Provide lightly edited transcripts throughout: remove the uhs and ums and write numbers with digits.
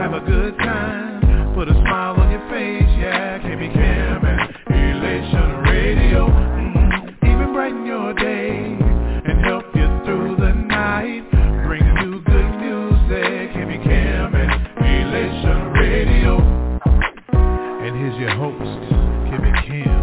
have a good time. Put a smile on your face, yeah. KB Cam and Elation Radio. Even brighten your day and help you through the night. Bring you good music. KB Cam and Elation Radio. And here's your host, KB Cam.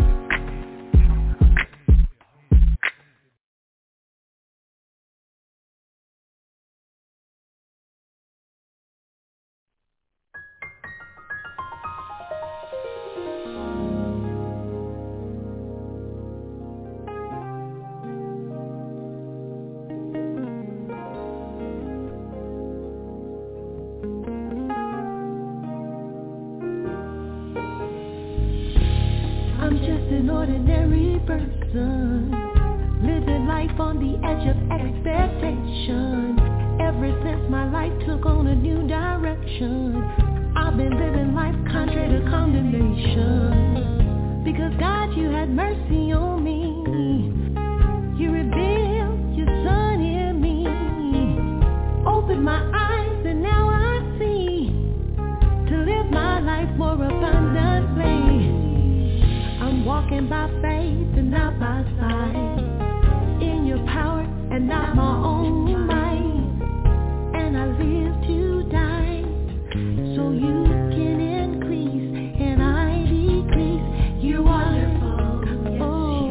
I'm just an ordinary person, living life on the edge of expectation. Ever since my life took on a new direction, I've been living life contrary to condemnation. Because God, you had mercy on me. You revealed your son in me. Opened my eyes and now I see to live my life more abundantly. I'm walking by faith and not by sight, in your power and not my own might. And I live to die so you can increase and I decrease. You're wonderful, oh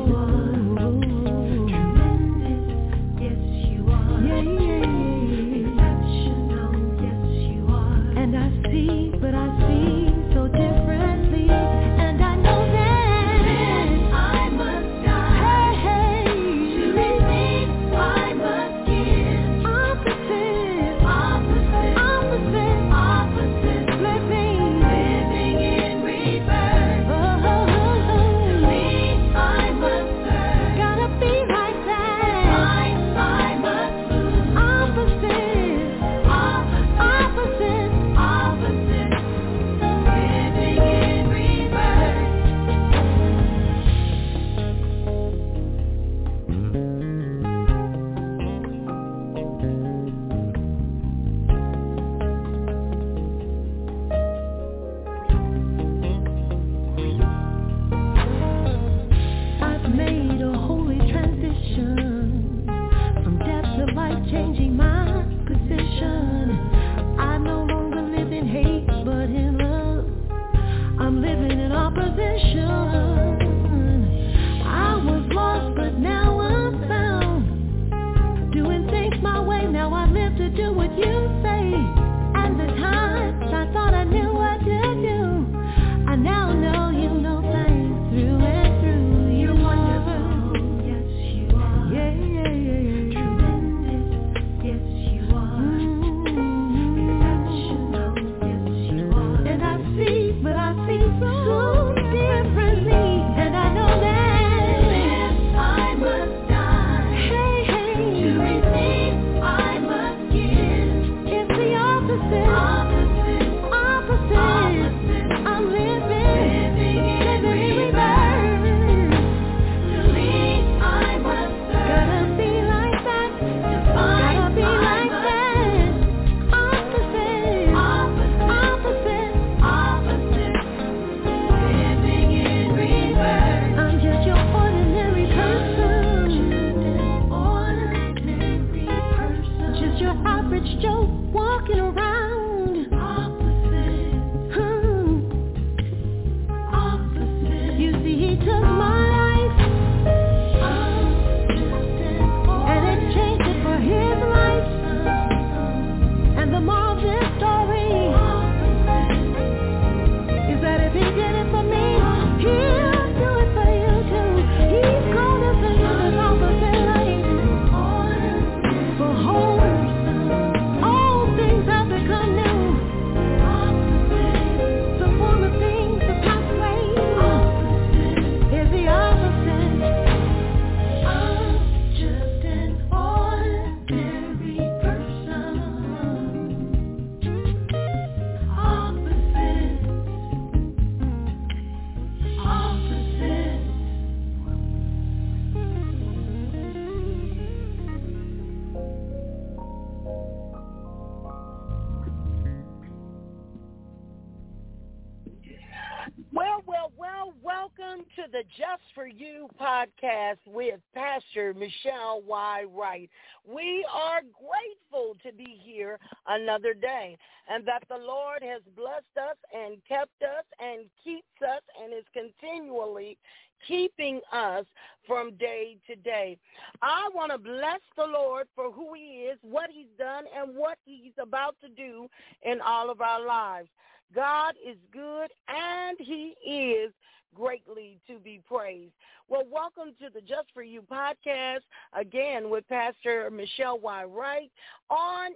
the Just For You podcast with Pastor Michelle Y. Wright. We are grateful to be here another day and that the Lord has blessed us and kept us and keeps us and is continually keeping us from day to day. I want to bless the Lord for who he is, what he's done, and what he's about to do in all of our lives. God is good, and he is greatly to be praised. Well, welcome to the Just For You podcast, again with Pastor Michelle Y. Wright on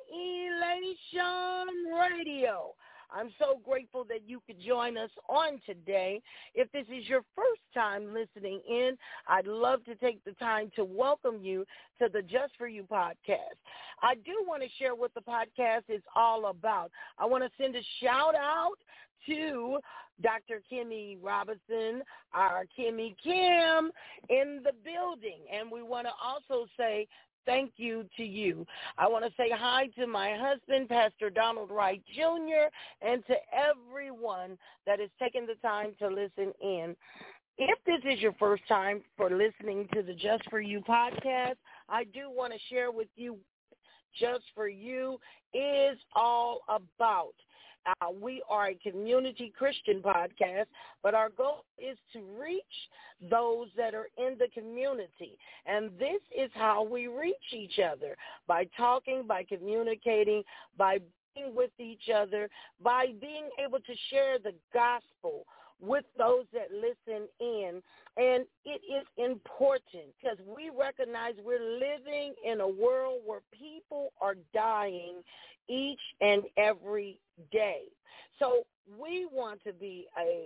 Elation Radio. I'm so grateful that you could join us on today. If this is your first time listening in, I'd love to take the time to welcome you to the Just For You podcast. I do want to share what the podcast is all about. I want to send a shout out to Dr. Kimmy Robinson, our Kimmy Kim in the building. And we want to also say thank you to you. I want to say hi to my husband, Pastor Donald Wright Jr., and to everyone that has taken the time to listen in. If this is your first time for listening to the Just For You podcast, I do want to share with you Just For You is all about. We are a community Christian podcast, but our goal is to reach those that are in the community. And this is how we reach each other, by talking, by communicating, by being with each other, by being able to share the gospel with those that listen in. And it is important because we recognize we're living in a world where people are dying each and every day. So we want to be a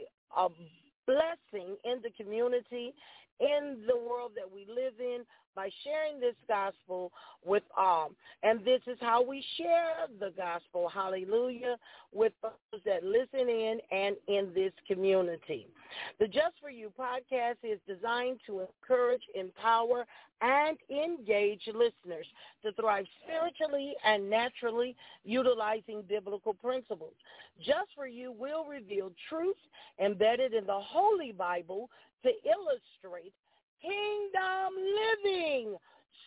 blessing in the community, in the world that we live in, by sharing this gospel with all. And this is how we share the gospel, hallelujah, with those that listen in and in this community. The Just For You podcast is designed to encourage, empower, and engage listeners to thrive spiritually and naturally, utilizing biblical principles. Just For You will reveal truth embedded in the Holy Bible to illustrate kingdom living,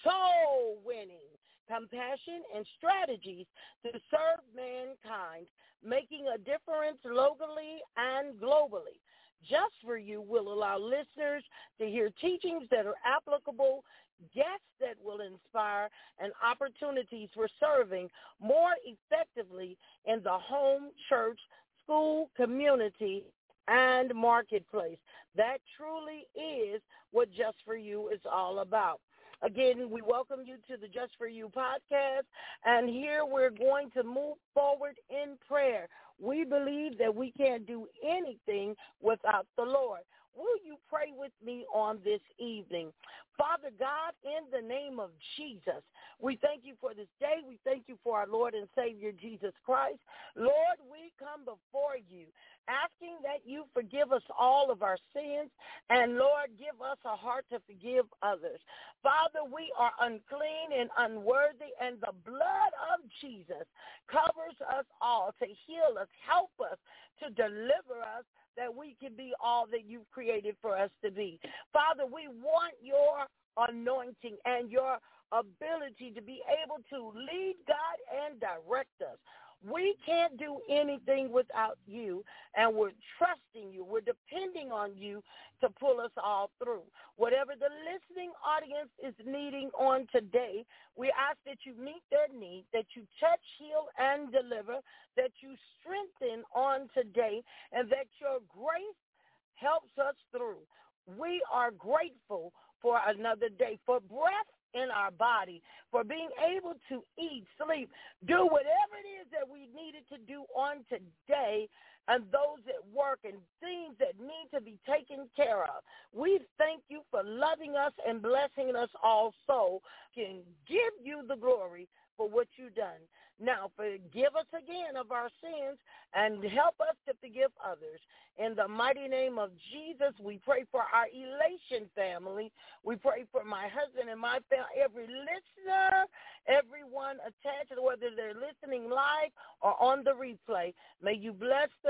soul winning, compassion, and strategies to serve mankind, making a difference locally and globally. Just For You will allow listeners to hear teachings that are applicable, guests that will inspire, and opportunities for serving more effectively in the home, church, school, community, and marketplace. That truly is what Just For You is all about. Again, we welcome you to the Just For You podcast, and here we're going to move forward in prayer. We believe that we can't do anything without the Lord. Will you pray with me on this evening? Father God, in the name of Jesus, we thank you for this day. We thank you for our Lord and Savior, Jesus Christ. Lord, we come before you asking that you forgive us all of our sins, and Lord, give us a heart to forgive others. Father, we are unclean and unworthy, and the blood of Jesus covers us all to heal us, help us, to deliver us, that we can be all that you've created for us to be. Father, we want your anointing and your ability to be able to lead, guide, and direct us. We can't do anything without you, and we're trusting you. We're depending on you to pull us all through. Whatever the listening audience is needing on today, we ask that you meet their need, that you touch, heal, and deliver, that you strengthen on today, and that your grace helps us through. We are grateful for another day, for breath in our body, for being able to eat, sleep, do whatever it is that we needed to do on today, and those at work and things that need to be taken care of. We thank you for loving us and blessing us also. Can give you the glory for what you've done. Now, forgive us again of our sins and help us to forgive others. In the mighty name of Jesus, we pray for our Elation family. We pray for my husband and my family, every listener, everyone attached, whether they're listening live or on the replay. May you bless them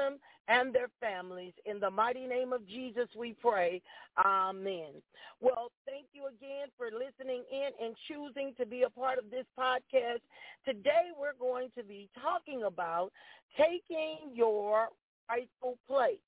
them and their families. In the mighty name of Jesus, we pray. Amen. Well, thank you again for listening in and choosing to be a part of this podcast. Today, we're going to be talking about taking your rightful place.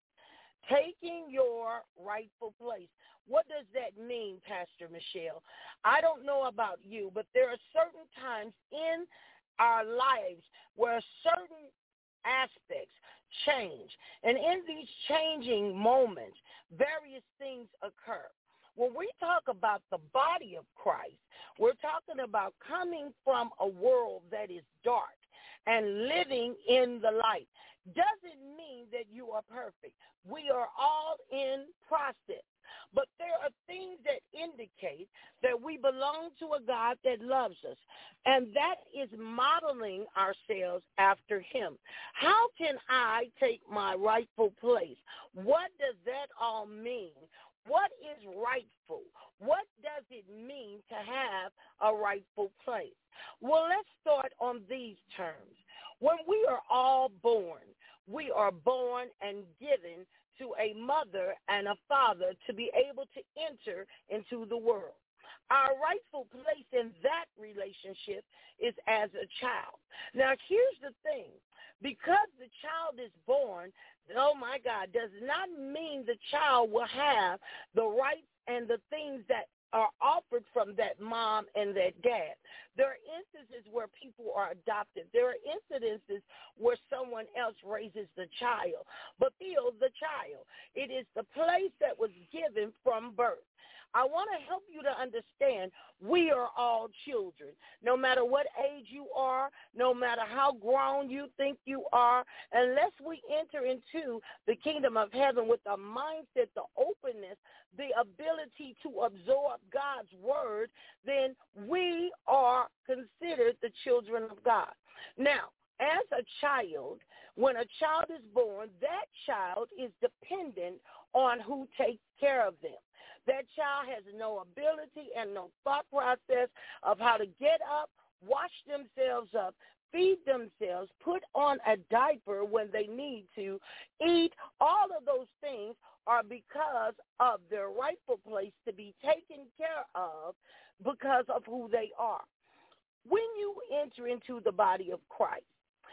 Taking your rightful place. What does that mean, Pastor Michelle? I don't know about you, but there are certain times in our lives where certain aspects change. And in these changing moments, various things occur. When we talk about the body of Christ, we're talking about coming from a world that is dark and living in the light. Doesn't mean that you are perfect. We are all in process. But there are things that indicate that we belong to a God that loves us, and that is modeling ourselves after him. How can I take my rightful place? What does that all mean? What is rightful? What does it mean to have a rightful place? Well, let's start on these terms. When we are all born, we are born and given to a mother and a father to be able to enter into the world. Our rightful place in that relationship is as a child. Now, here's the thing. Because the child is born, oh my God, does not mean the child will have the rights and the things that are offered from that mom and that dad. There are instances where people are adopted. There are incidences where someone else raises the child, but still the child. It is the place that was given from birth. I want to help you to understand we are all children. No matter what age you are, no matter how grown you think you are, unless we enter into the kingdom of heaven with the mindset, the openness, the ability to absorb God's word, then we are considered the children of God. Now, as a child, when a child is born, that child is dependent on who takes care of them. That child has no ability and no thought process of how to get up, wash themselves up, feed themselves, put on a diaper when they need to, eat. All of those things are because of their rightful place to be taken care of because of who they are. When you enter into the body of Christ,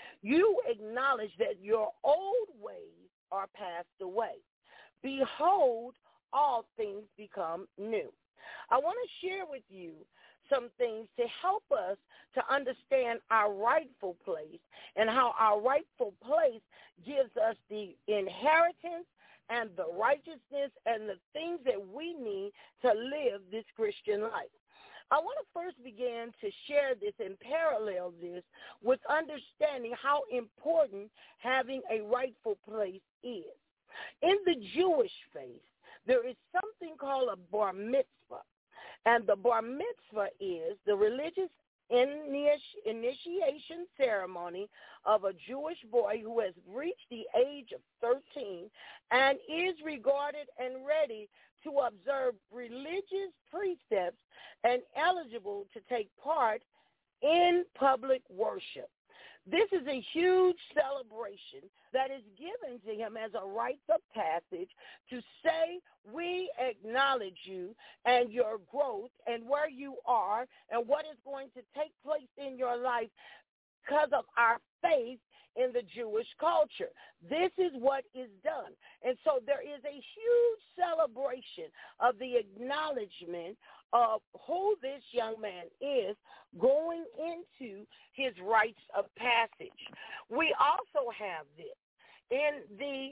you acknowledge that your old ways are passed away. Behold, all things become new. I want to share with you some things to help us to understand our rightful place and how our rightful place gives us the inheritance and the righteousness and the things that we need to live this Christian life. I want to first begin to share this and parallel this with understanding how important having a rightful place is. In the Jewish faith, there is something called a bar mitzvah, and the bar mitzvah is the religious initiation ceremony of a Jewish boy who has reached the age of 13 and is regarded and ready to observe religious precepts and eligible to take part in public worship. This is a huge celebration that is given to him as a rite of passage to say, we acknowledge you and your growth and where you are and what is going to take place in your life because of our faith in the Jewish culture. This is what is done. And so there is a huge celebration of the acknowledgement of who this young man is going into his rites of passage. We also have this in the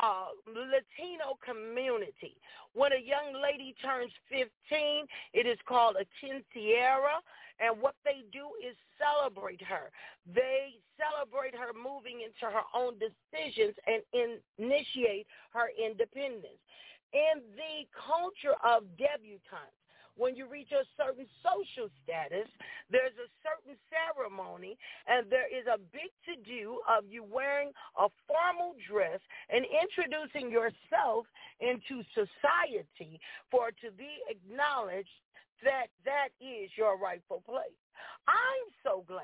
Latino community. When a young lady turns 15, it is called a quinceañera, and what they do is celebrate her. They celebrate her moving into her own decisions and initiate her independence. In the culture of debutantes, when you reach a certain social status, there's a certain ceremony, and there is a big to-do of you wearing a formal dress and introducing yourself into society for it to be acknowledged that that is your rightful place. I'm so glad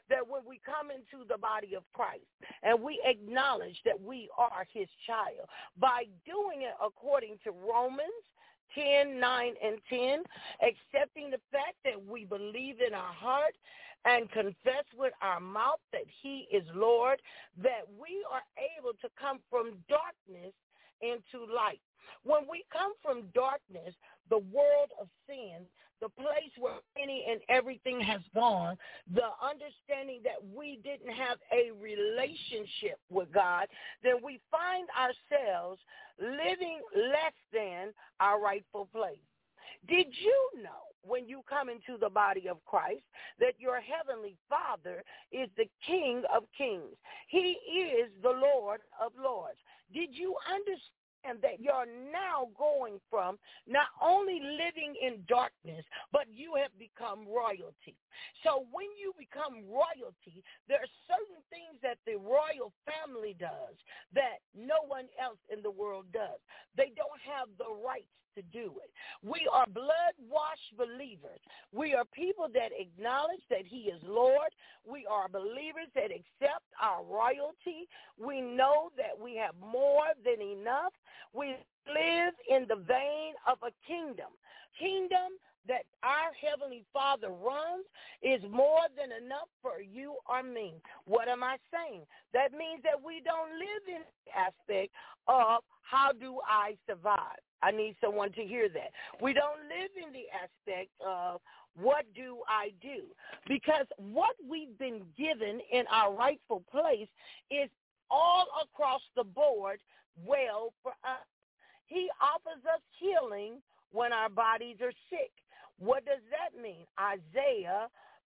that when we come into the body of Christ and we acknowledge that we are his child, by doing it according to Romans 10, 9, and 10, accepting the fact that we believe in our heart and confess with our mouth that he is Lord, that we are able to come from darkness into light. When we come from darkness, the world of sin, the place where any and everything has gone, the understanding that we didn't have a relationship with God, then we find ourselves living less than our rightful place. Did you know when you come into the body of Christ that your heavenly Father is the King of kings? He is the Lord of lords. Did you understand that you're now going from not only living in darkness, but you have become royalty? So when you become royalty, there are certain things that the royal family does that no one else in the world does. They don't have the rights to do it. We are blood-washed believers. We are people that acknowledge that he is Lord. We are believers that accept our royalty. We know that we have more than enough. We live in the vein of a kingdom that our Heavenly Father runs is more than enough for you or me. What am I saying? That means that we don't live in the aspect of how do I survive. I need someone to hear that. We don't live in the aspect of what do I do, because what we've been given in our rightful place is all across the board well for us. He offers us healing when our bodies are sick. What does that mean? Isaiah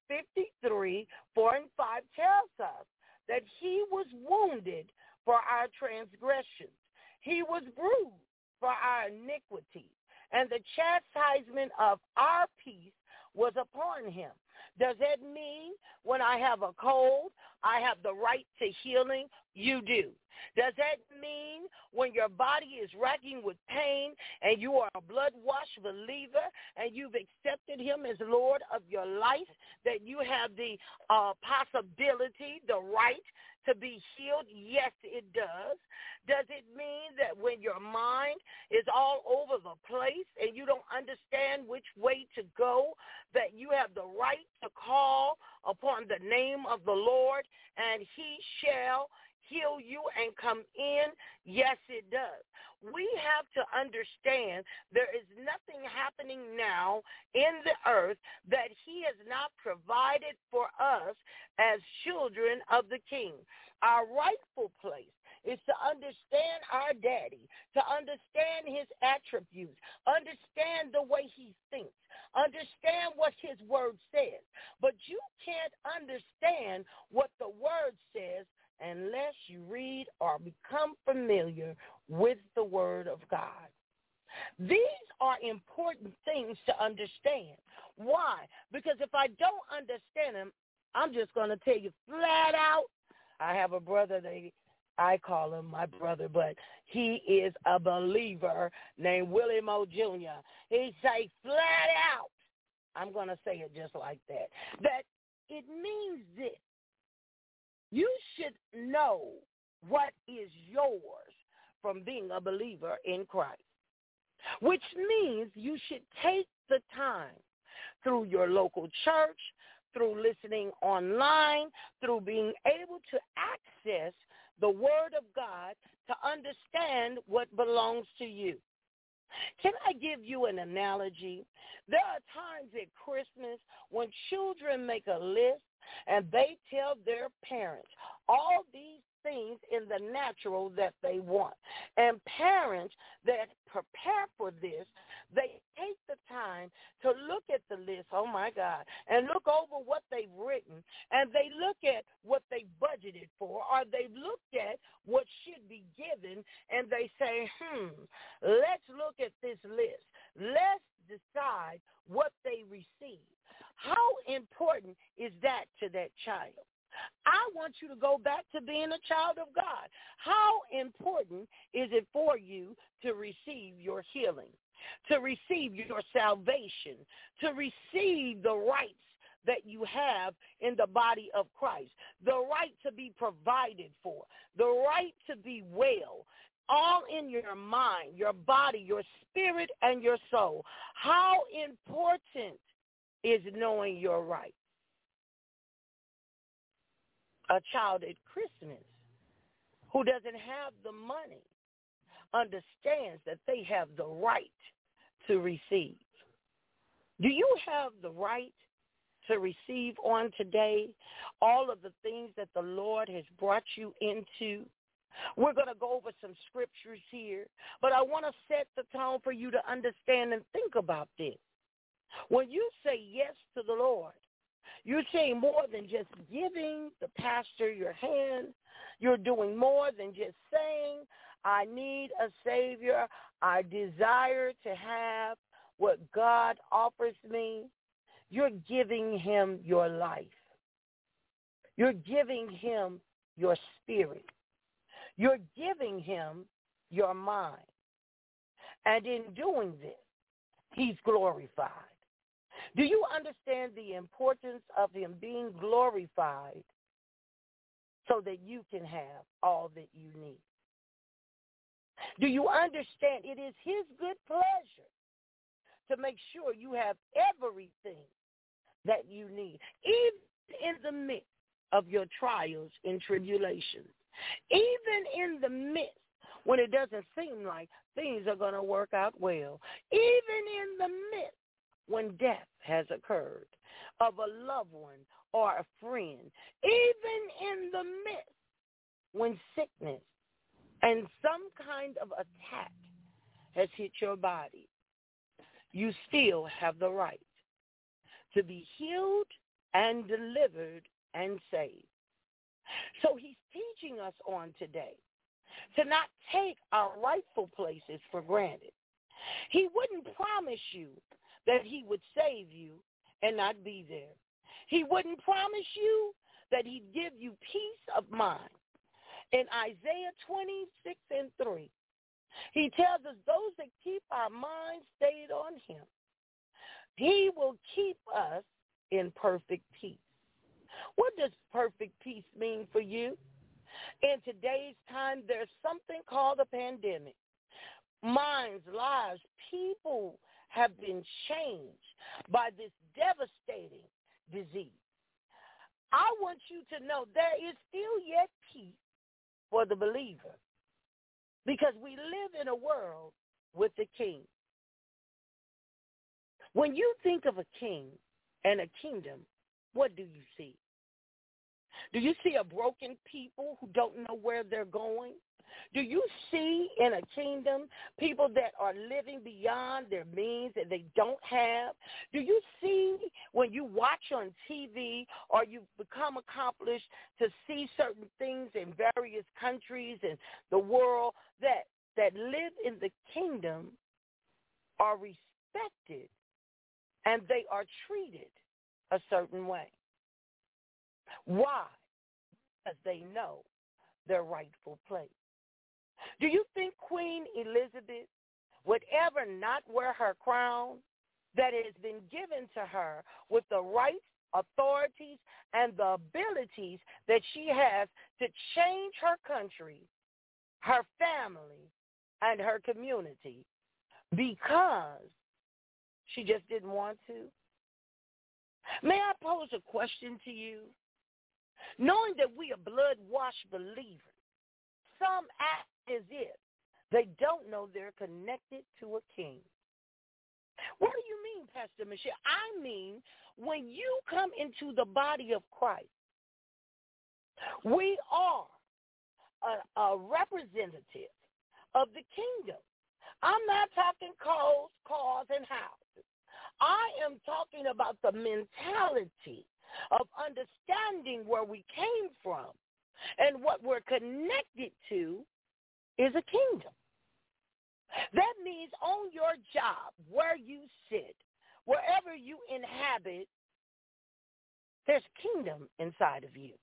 53, 4 and 5 tells us that he was wounded for our transgressions. He was bruised for our iniquity, and the chastisement of our peace was upon him. Does that mean when I have a cold, I have the right to healing? You do. Does that mean when your body is racking with pain and you are a blood-washed believer and you've accepted him as Lord of your life, that you have the possibility, the right to be healed? Yes, it does. Does it mean that when your mind is all over the place and you don't understand which way to go, that you have the right to call upon the name of the Lord and he shall heal you and come in? Yes, it does. We have to understand there is nothing happening now in the earth that he has not provided for us as children of the King. Our rightful place is to understand our daddy, to understand his attributes, understand the way he thinks, understand what his word says. But you can't understand what the word says unless you read or become familiar with the word of God. These are important things to understand. Why? Because if I don't understand them, I'm just going to tell you flat out, I have a brother, I call him my brother, but he is a believer named Willie Moe Jr. He say flat out, I'm going to say it just like that, that it means this. You should know what is yours from being a believer in Christ, which means you should take the time through your local church, through listening online, through being able to access the Word of God to understand what belongs to you. Can I give you an analogy? There are times at Christmas when children make a list and they tell their parents all these things in the natural that they want. And parents that prepare for this, they take the time to look at the list, oh my God, and look over what they've written, and they look at what they budgeted for, or they've looked at what should be given, and they say, let's look at this list. Let's decide what they receive. How important is that to that child? I want you to go back to being a child of God. How important is it for you to receive your healing, to receive your salvation, to receive the rights that you have in the body of Christ, the right to be provided for, the right to be well, all in your mind, your body, your spirit, and your soul. How important is knowing your rights? A child at Christmas who doesn't have the money understands that they have the right to receive. Do you have the right to receive on today all of the things that the Lord has brought you into? We're going to go over some scriptures here, but I want to set the tone for you to understand and think about this. When you say yes to the Lord, you're saying more than just giving the pastor your hand. You're doing more than just saying, I need a Savior. I desire to have what God offers me. You're giving him your life. You're giving him your spirit. You're giving him your mind. And in doing this, he's glorified. Do you understand the importance of him being glorified so that you can have all that you need? Do you understand it is his good pleasure to make sure you have everything that you need, even in the midst of your trials and tribulations, even in the midst when it doesn't seem like things are going to work out well, even in the midst when death has occurred of a loved one or a friend, even in the midst when sickness and some kind of attack has hit your body, you still have the right to be healed and delivered and saved. So he's teaching us on today to not take our rightful places for granted. He wouldn't promise you that he would save you and not be there. He wouldn't promise you that he'd give you peace of mind. In Isaiah 26:3, he tells us those that keep our minds stayed on him, he will keep us in perfect peace. What does perfect peace mean for you? In today's time, there's something called a pandemic. Minds, lives, people have been changed by this devastating disease. I want you to know there is still yet peace for the believer because we live in a world with a king. When you think of a king and a kingdom, what do you see? Do you see a broken people who don't know where they're going? Do you see in a kingdom people that are living beyond their means that they don't have? Do you see when you watch on TV or you become accomplished to see certain things in various countries and the world that live in the kingdom are respected and they are treated a certain way? Why? Because they know their rightful place. Do you think Queen Elizabeth would ever not wear her crown that has been given to her with the rights, authorities, and the abilities that she has to change her country, her family, and her community because she just didn't want to? May I pose a question to you? Knowing that we are blood-washed believers, some act as if they don't know they're connected to a king. What do you mean, Pastor Michelle? I mean, when you come into the body of Christ, we are a representative of the kingdom. I'm not talking cars, and houses. I am talking about the mentality of understanding where we came from and what we're connected to is a kingdom. That means on your job, where you sit, wherever you inhabit, there's kingdom inside of you.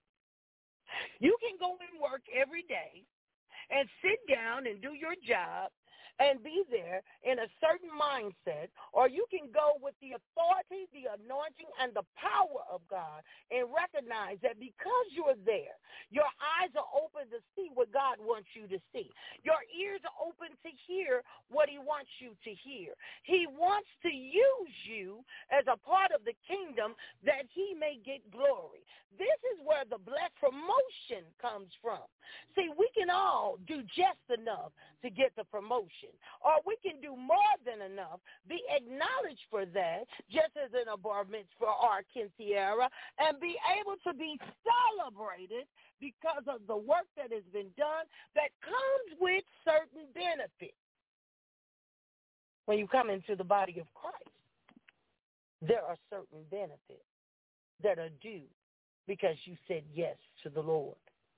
You can go and work every day and sit down and do your job and be there in a certain mindset, or you can go with the authority, the anointing, and the power of God and recognize that because you're there, your eyes are open to see what God wants you to see. Your ears are open to hear what he wants you to hear. He wants to use you as a part of the kingdom that he may get glory. This is where the blessed promotion comes from. See, we can all do just enough to get the promotion, or we can do more than enough, be acknowledged for that, just as in a bar mitzvah or a quinceañera, and be able to be celebrated because of the work that has been done that comes with certain benefits. When you come into the body of Christ, there are certain benefits that are due because you said yes to the Lord.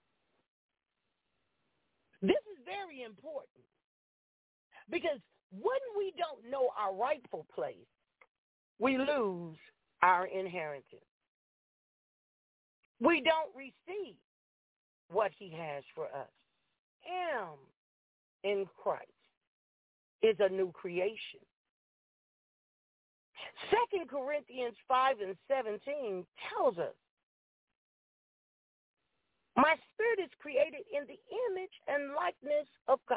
This is very important because when we don't know our rightful place, we lose our inheritance. We don't receive what he has for us. Am in Christ is a new creation. 2 Corinthians 5:17 tells us, my spirit is created in the image and likeness of God.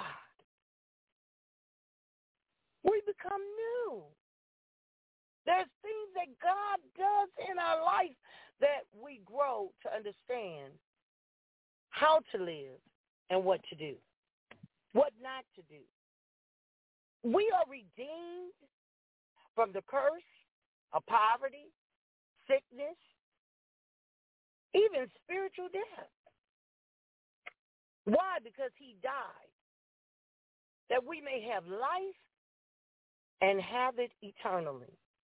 We become new. There's things that God does in our life that we grow to understand how to live and what to do, what not to do. We are redeemed from the curse of poverty, sickness, even spiritual death. Why? Because he died, that we may have life and have it eternally.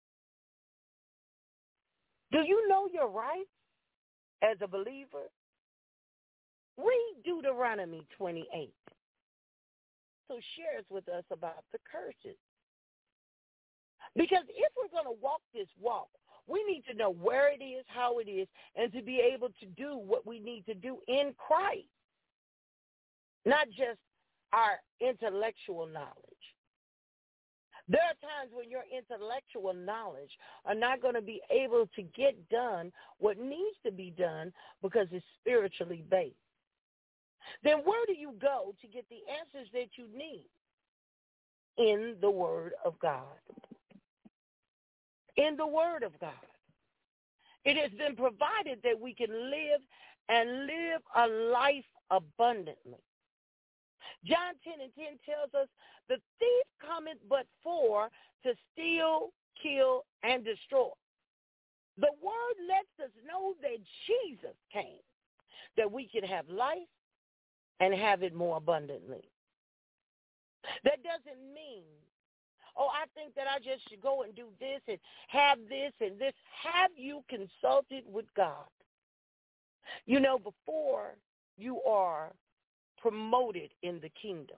Do you know your rights as a believer? Read Deuteronomy 28. So shares with us about the curses. Because if we're going to walk this walk, we need to know where it is, how it is, and to be able to do what we need to do in Christ. Not just our intellectual knowledge. There are times when your intellectual knowledge are not going to be able to get done what needs to be done because it's spiritually based. Then where do you go to get the answers that you need? In the Word of God. In the Word of God. It has been provided that we can live and live a life abundantly. John 10:10 tells us, the thief cometh but for to steal, kill, and destroy. The word lets us know that Jesus came, that we can have life and have it more abundantly. That doesn't mean, I think that I just should go and do this and have this and this. Have you consulted with God? You know, before you are promoted in the kingdom,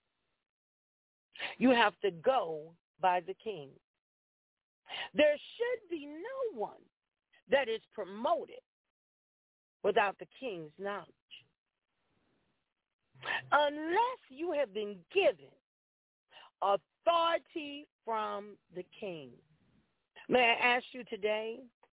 you have to go by the king. There should be no one that is promoted without the king's knowledge. Unless you have been given authority from the king. May I ask you today,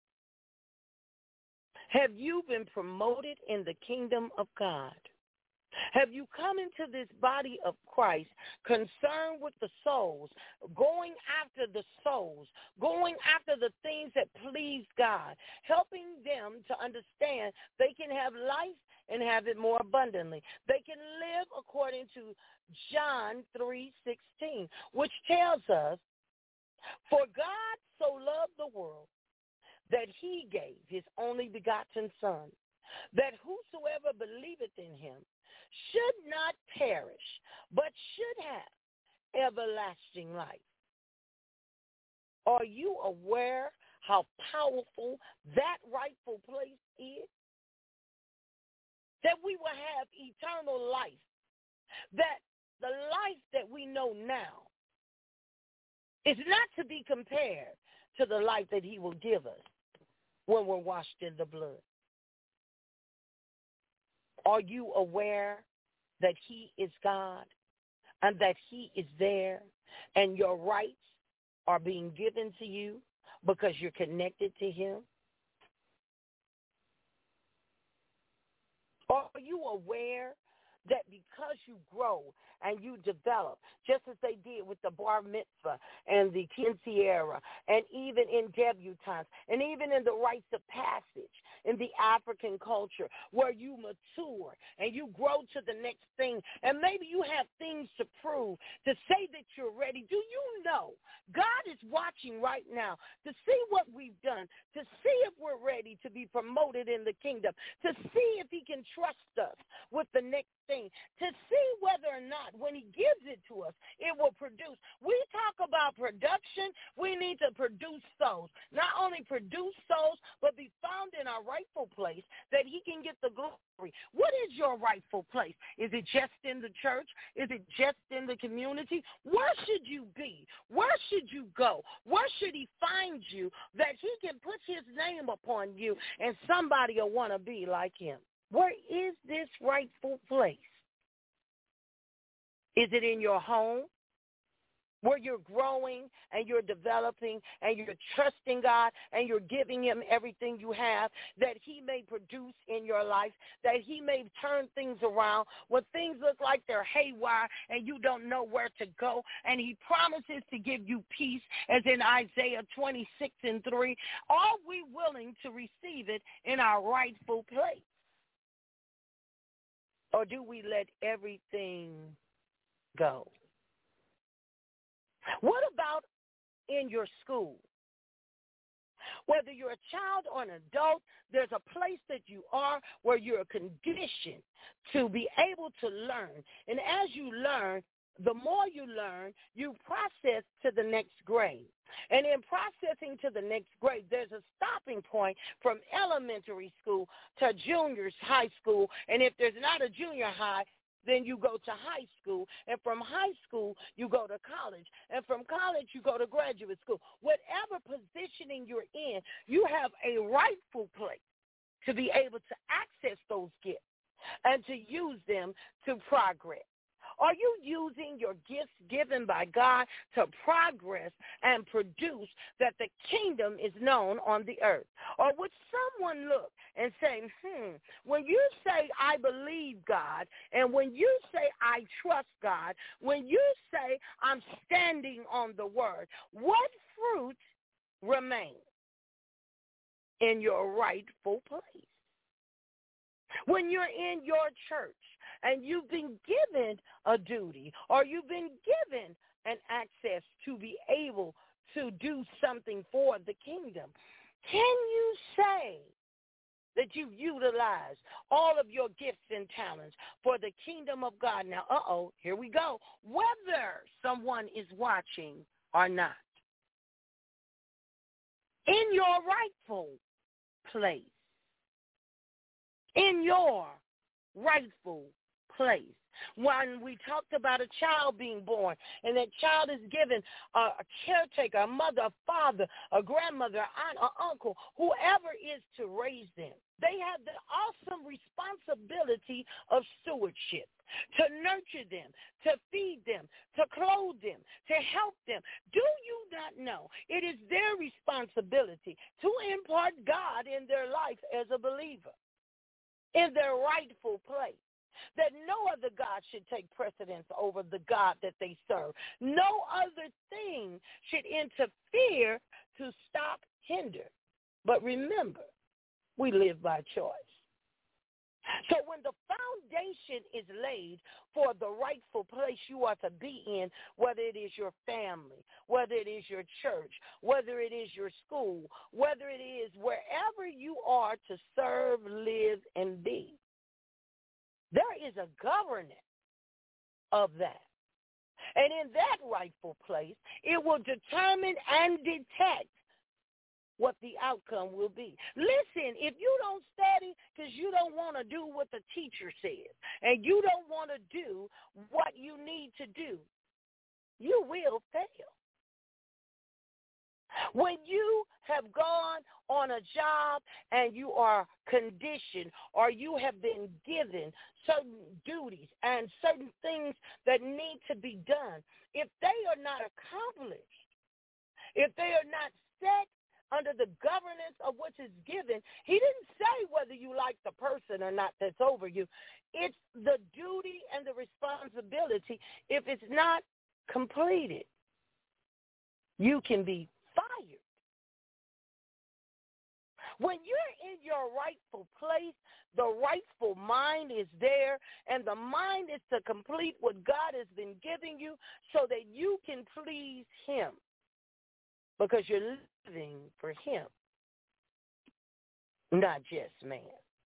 have you been promoted in the kingdom of God? Have you come into this body of Christ concerned with the souls, going after the souls, going after the things that please God, helping them to understand they can have life and have it more abundantly. They can live according to John 3:16, which tells us, for God so loved the world that he gave his only begotten Son, that whosoever believeth in him should not perish, but should have everlasting life. Are you aware how powerful that rightful place is? That we will have eternal life. That the life that we know now is not to be compared to the life that he will give us when we're washed in the blood. Are you aware that he is God? and that he is there and your rights are being given to you because you're connected to him? Are you aware that because you grow and you develop, just as they did with the bar mitzvah and the quinceañera, and even in debutantes, and even in the rites of passage in the African culture, where you mature and you grow to the next thing, and maybe you have things to prove, to say that you're ready. Do you know God is watching right now to see what we've done, to see if we're ready to be promoted in the kingdom, to see if he can trust us with the next thing, to see whether or not when he gives it to us, it will produce. We talk about production. We need to produce souls. Not only produce souls, but be found in our rightful place that he can get the glory. What is your rightful place? Is it just in the church? Is it just in the community? Where should you be? Where should you go? Where should he find you that he can put his name upon you and somebody will want to be like him? Where is this rightful place? Is it in your home, where you're growing and you're developing and you're trusting God and you're giving him everything you have, that he may produce in your life, that he may turn things around when things look like they're haywire and you don't know where to go, and he promises to give you peace, as in Isaiah 26:3. Are we willing to receive it in our rightful place? Or do we let everything go? What about in your school? Whether you're a child or an adult, there's a place that you are where you're conditioned to be able to learn. And as you learn, the more you learn, you process to the next grade. And in processing to the next grade, there's a stopping point from elementary school to junior high school. And if there's not a junior high, then you go to high school. And from high school, you go to college. And from college, you go to graduate school. Whatever positioning you're in, you have a rightful place to be able to access those gifts and to use them to progress. Are you using your gifts given by God to progress and produce that the kingdom is known on the earth? Or would someone look and say, when you say I believe God, and when you say I trust God, when you say I'm standing on the word, what fruit remains in your rightful place? When you're in your church and you've been given a duty, or you've been given an access to be able to do something for the kingdom, can you say that you've utilized all of your gifts and talents for the kingdom of God? Now, here we go. Whether someone is watching or not, in your rightful place, in your rightful place. When we talked about a child being born, and that child is given a caretaker, a mother, a father, a grandmother, aunt, or uncle, whoever is to raise them. They have the awesome responsibility of stewardship, to nurture them, to feed them, to clothe them, to help them. Do you not know it is their responsibility to impart God in their life as a believer, in their rightful place? That no other God should take precedence over the God that they serve. No other thing should interfere to stop, hinder. But remember, we live by choice. So when the foundation is laid for the rightful place you are to be in, whether it is your family, whether it is your church, whether it is your school, whether it is wherever you are to serve, live, and be, there is a governance of that. And in that rightful place, it will determine and detect what the outcome will be. Listen, if you don't study because you don't want to do what the teacher says, and you don't want to do what you need to do, you will fail. When you have gone on a job and you are conditioned or you have been given certain duties and certain things that need to be done, if they are not accomplished, if they are not set under the governance of what is given, he didn't say whether you like the person or not that's over you. It's the duty and the responsibility. If it's not completed, you can be fired. When you're in your rightful place, the rightful mind is there, and the mind is to complete what God has been giving you so that you can please him, because you're living for him, not just man.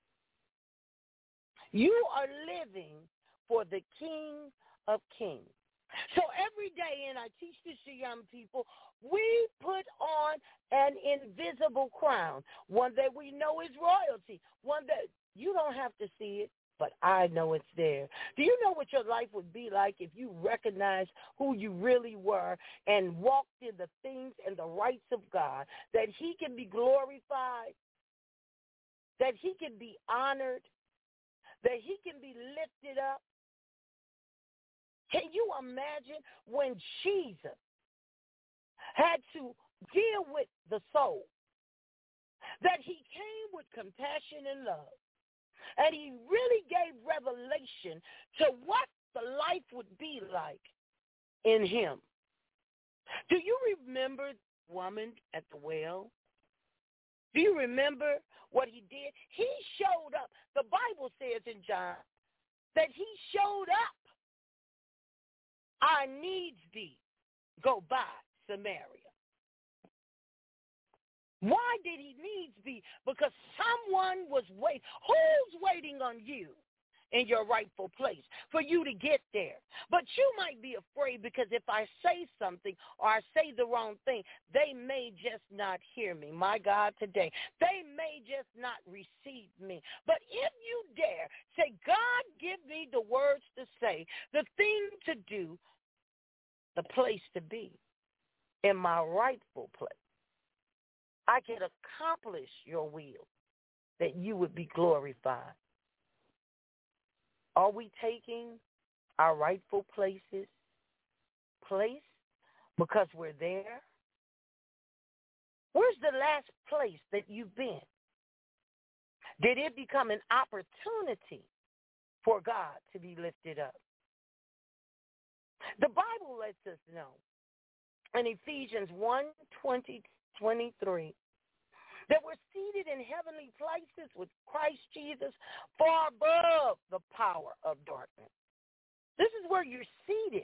You are living for the King of Kings. So every day, and I teach this to young people, we put on an invisible crown, one that we know is royalty, one that you don't have to see it, but I know it's there. Do you know what your life would be like if you recognized who you really were and walked in the things and the rights of God, that he can be glorified, that he can be honored, that he can be lifted up? Can you imagine when Jesus had to deal with the soul, that he came with compassion and love, and he really gave revelation to what the life would be like in him? Do you remember the woman at the well? Do you remember what he did? He showed up. The Bible says in John that he showed up. Our needs be go by Samaria. Why did he needs be? Because someone was waiting. Who's waiting on you in your rightful place for you to get there? But you might be afraid, because if I say something or I say the wrong thing, they may just not hear me. My God, today, they may just not receive me. But if you dare say, God, give me the words to say, the thing to do, the place to be, in my rightful place, I can accomplish your will, that you would be glorified. Are we taking our rightful place because we're there? Where's the last place that you've been? Did it become an opportunity for God to be lifted up? The Bible lets us know in Ephesians 1:20-23 that we're seated in heavenly places with Christ Jesus far above the power of darkness. This is where you're seated.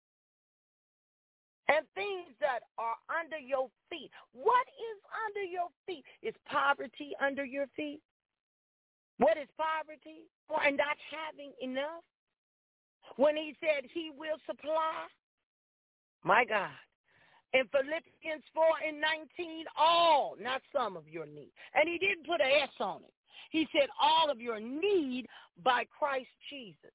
And things that are under your feet. What is under your feet? Is poverty under your feet? What is poverty? And not having enough? When he said he will supply, my God, in Philippians 4:19, all, not some of your need. And he didn't put an S on it. He said all of your need by Christ Jesus.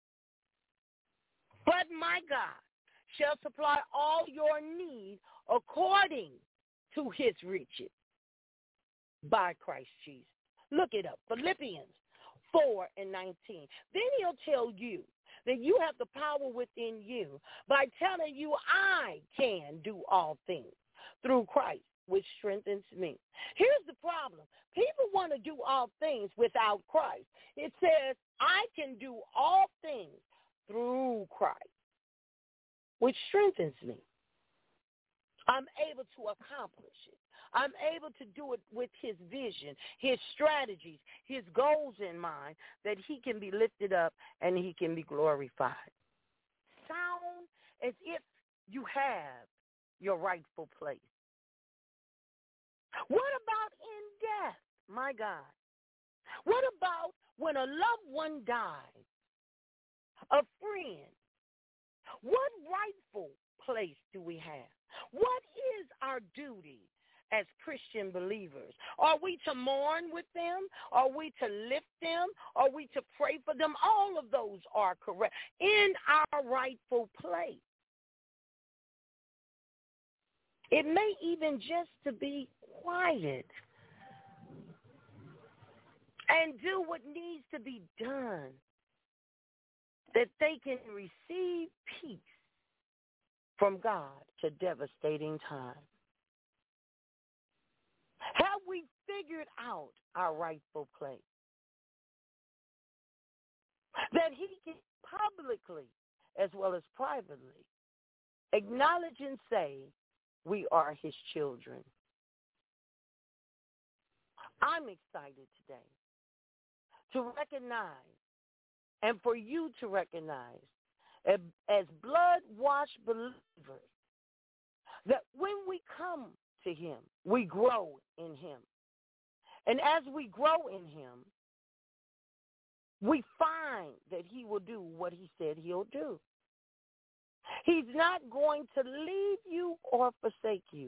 But my God shall supply all your need according to his riches by Christ Jesus. Look it up, Philippians 4:19. Then he'll tell you that you have the power within you by telling you I can do all things through Christ, which strengthens me. Here's the problem. People want to do all things without Christ. It says I can do all things through Christ, which strengthens me. I'm able to accomplish it. I'm able to do it with his vision, his strategies, his goals in mind, that he can be lifted up and he can be glorified. Sound as if you have your rightful place. What about in death, my God? What about when a loved one dies, a friend? What rightful place do we have? What is our duty as Christian believers? Are we to mourn with them? Are we to lift them? Are we to pray for them? All of those are correct in our rightful place. It may even just to be quiet and do what needs to be done, that they can receive peace from God to devastating time. Have we figured out our rightful place? That he can publicly as well as privately acknowledge and say, we are his children. I'm excited today to recognize and for you to recognize as blood-washed believers that when we come to him, we grow in him. And as we grow in him, we find that he will do what he said he'll do. He's not going to leave you or forsake you.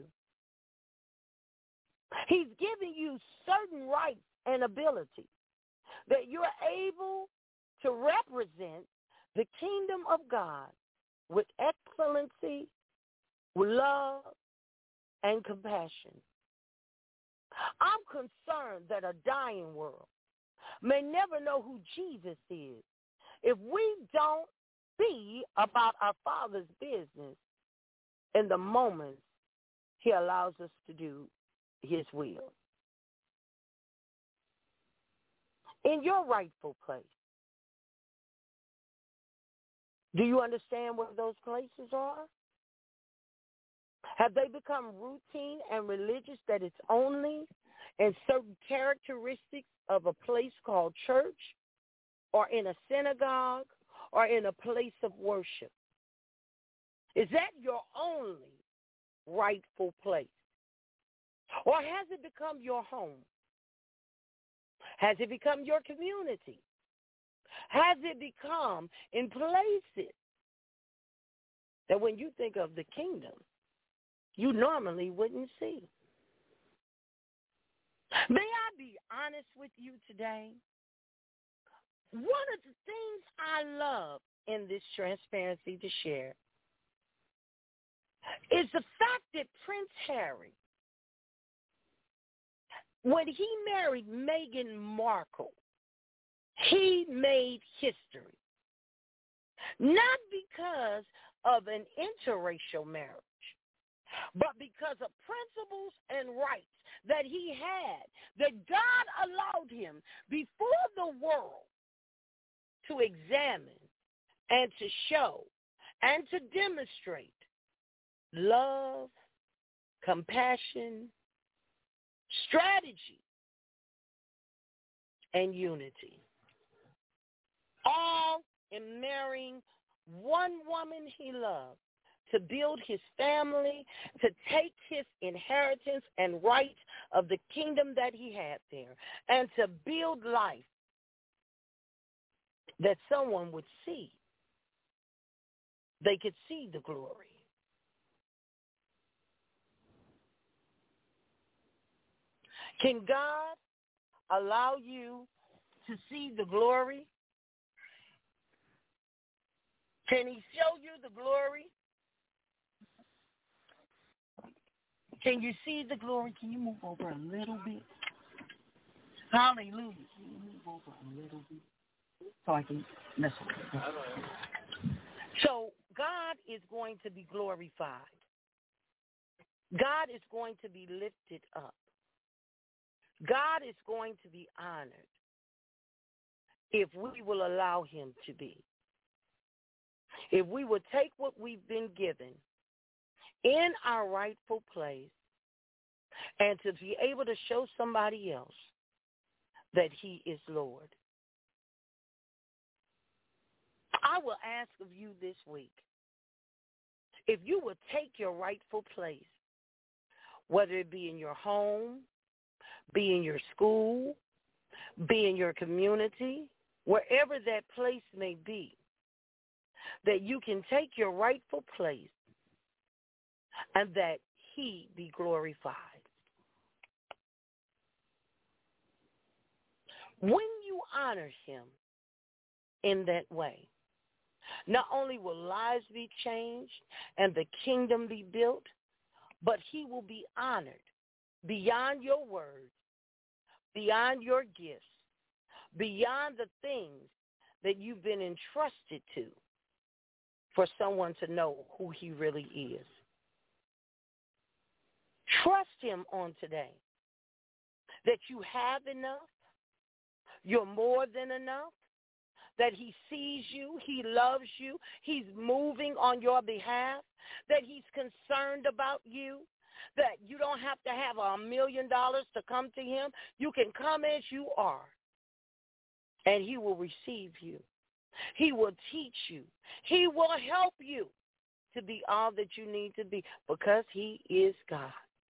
He's giving you certain rights and abilities that you're able to represent the kingdom of God with excellency, with love, and compassion. I'm concerned that a dying world may never know who Jesus is if we don't be about our Father's business in the moments he allows us to do his will. In your rightful place, do you understand what those places are? Have they become routine and religious that it's only in certain characteristics of a place called church or in a synagogue or in a place of worship? Is that your only rightful place? Or has it become your home? Has it become your community? Has it become in places that when you think of the kingdom, you normally wouldn't see? May I be honest with you today? One of the things I love in this transparency to share is the fact that Prince Harry, when he married Meghan Markle, he made history. Not because of an interracial marriage, but because of principles and rights that he had, that God allowed him before the world to examine and to show and to demonstrate love, compassion, strategy, and unity. All in marrying one woman he loved, to build his family, to take his inheritance and rights of the kingdom that he had there, and to build life that someone would see. They could see the glory. Can God allow you to see the glory? Can he show you the glory? Can you see the glory? Can you move over a little bit? Hallelujah. Can you move over a little bit so I can listen? So God is going to be glorified. God is going to be lifted up. God is going to be honored if we will allow him to be. If we will take what we've been given in our rightful place and to be able to show somebody else that he is Lord. I will ask of you this week, if you will take your rightful place, whether it be in your home, be in your school, be in your community, wherever that place may be, that you can take your rightful place and that he be glorified. When you honor him in that way, not only will lives be changed and the kingdom be built, but he will be honored beyond your words, beyond your gifts, beyond the things that you've been entrusted to for someone to know who he really is. Trust him on today that you have enough, you're more than enough, that he sees you, he loves you, he's moving on your behalf, that he's concerned about you, that you don't have to have $1 million to come to him. You can come as you are, and he will receive you. He will teach you. He will help you to be all that you need to be because he is God.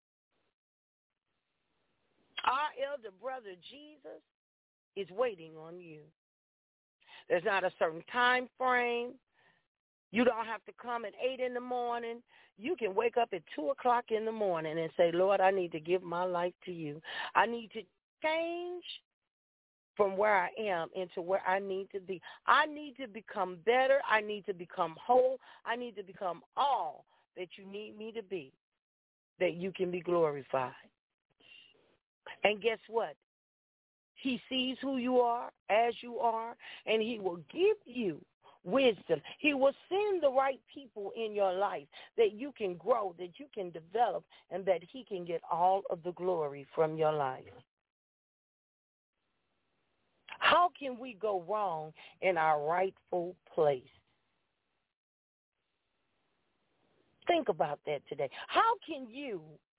Our elder brother Jesus is waiting on you. There's not a certain time frame. You don't have to come at 8 in the morning. You can wake up at 2 o'clock in the morning and say, Lord, I need to give my life to you. I need to change from where I am into where I need to be. I need to become better. I need to become whole. I need to become all that you need me to be, that you can be glorified. And guess what? He sees who you are as you are, and he will give you wisdom. He will send the right people in your life that you can grow, that you can develop, and that he can get all of the glory from your life. How can we go wrong in our rightful place? Think about that today. How can you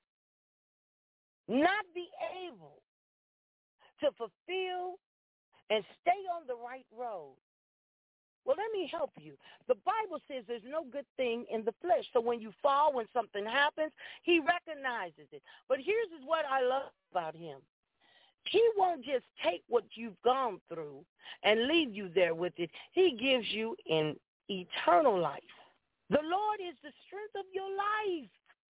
not be able to fulfill and stay on the right road? Well, let me help you. The Bible says there's no good thing in the flesh. So when you fall, when something happens, he recognizes it. But here's what I love about him. He won't just take what you've gone through and leave you there with it. He gives you an eternal life. The Lord is the strength of your life.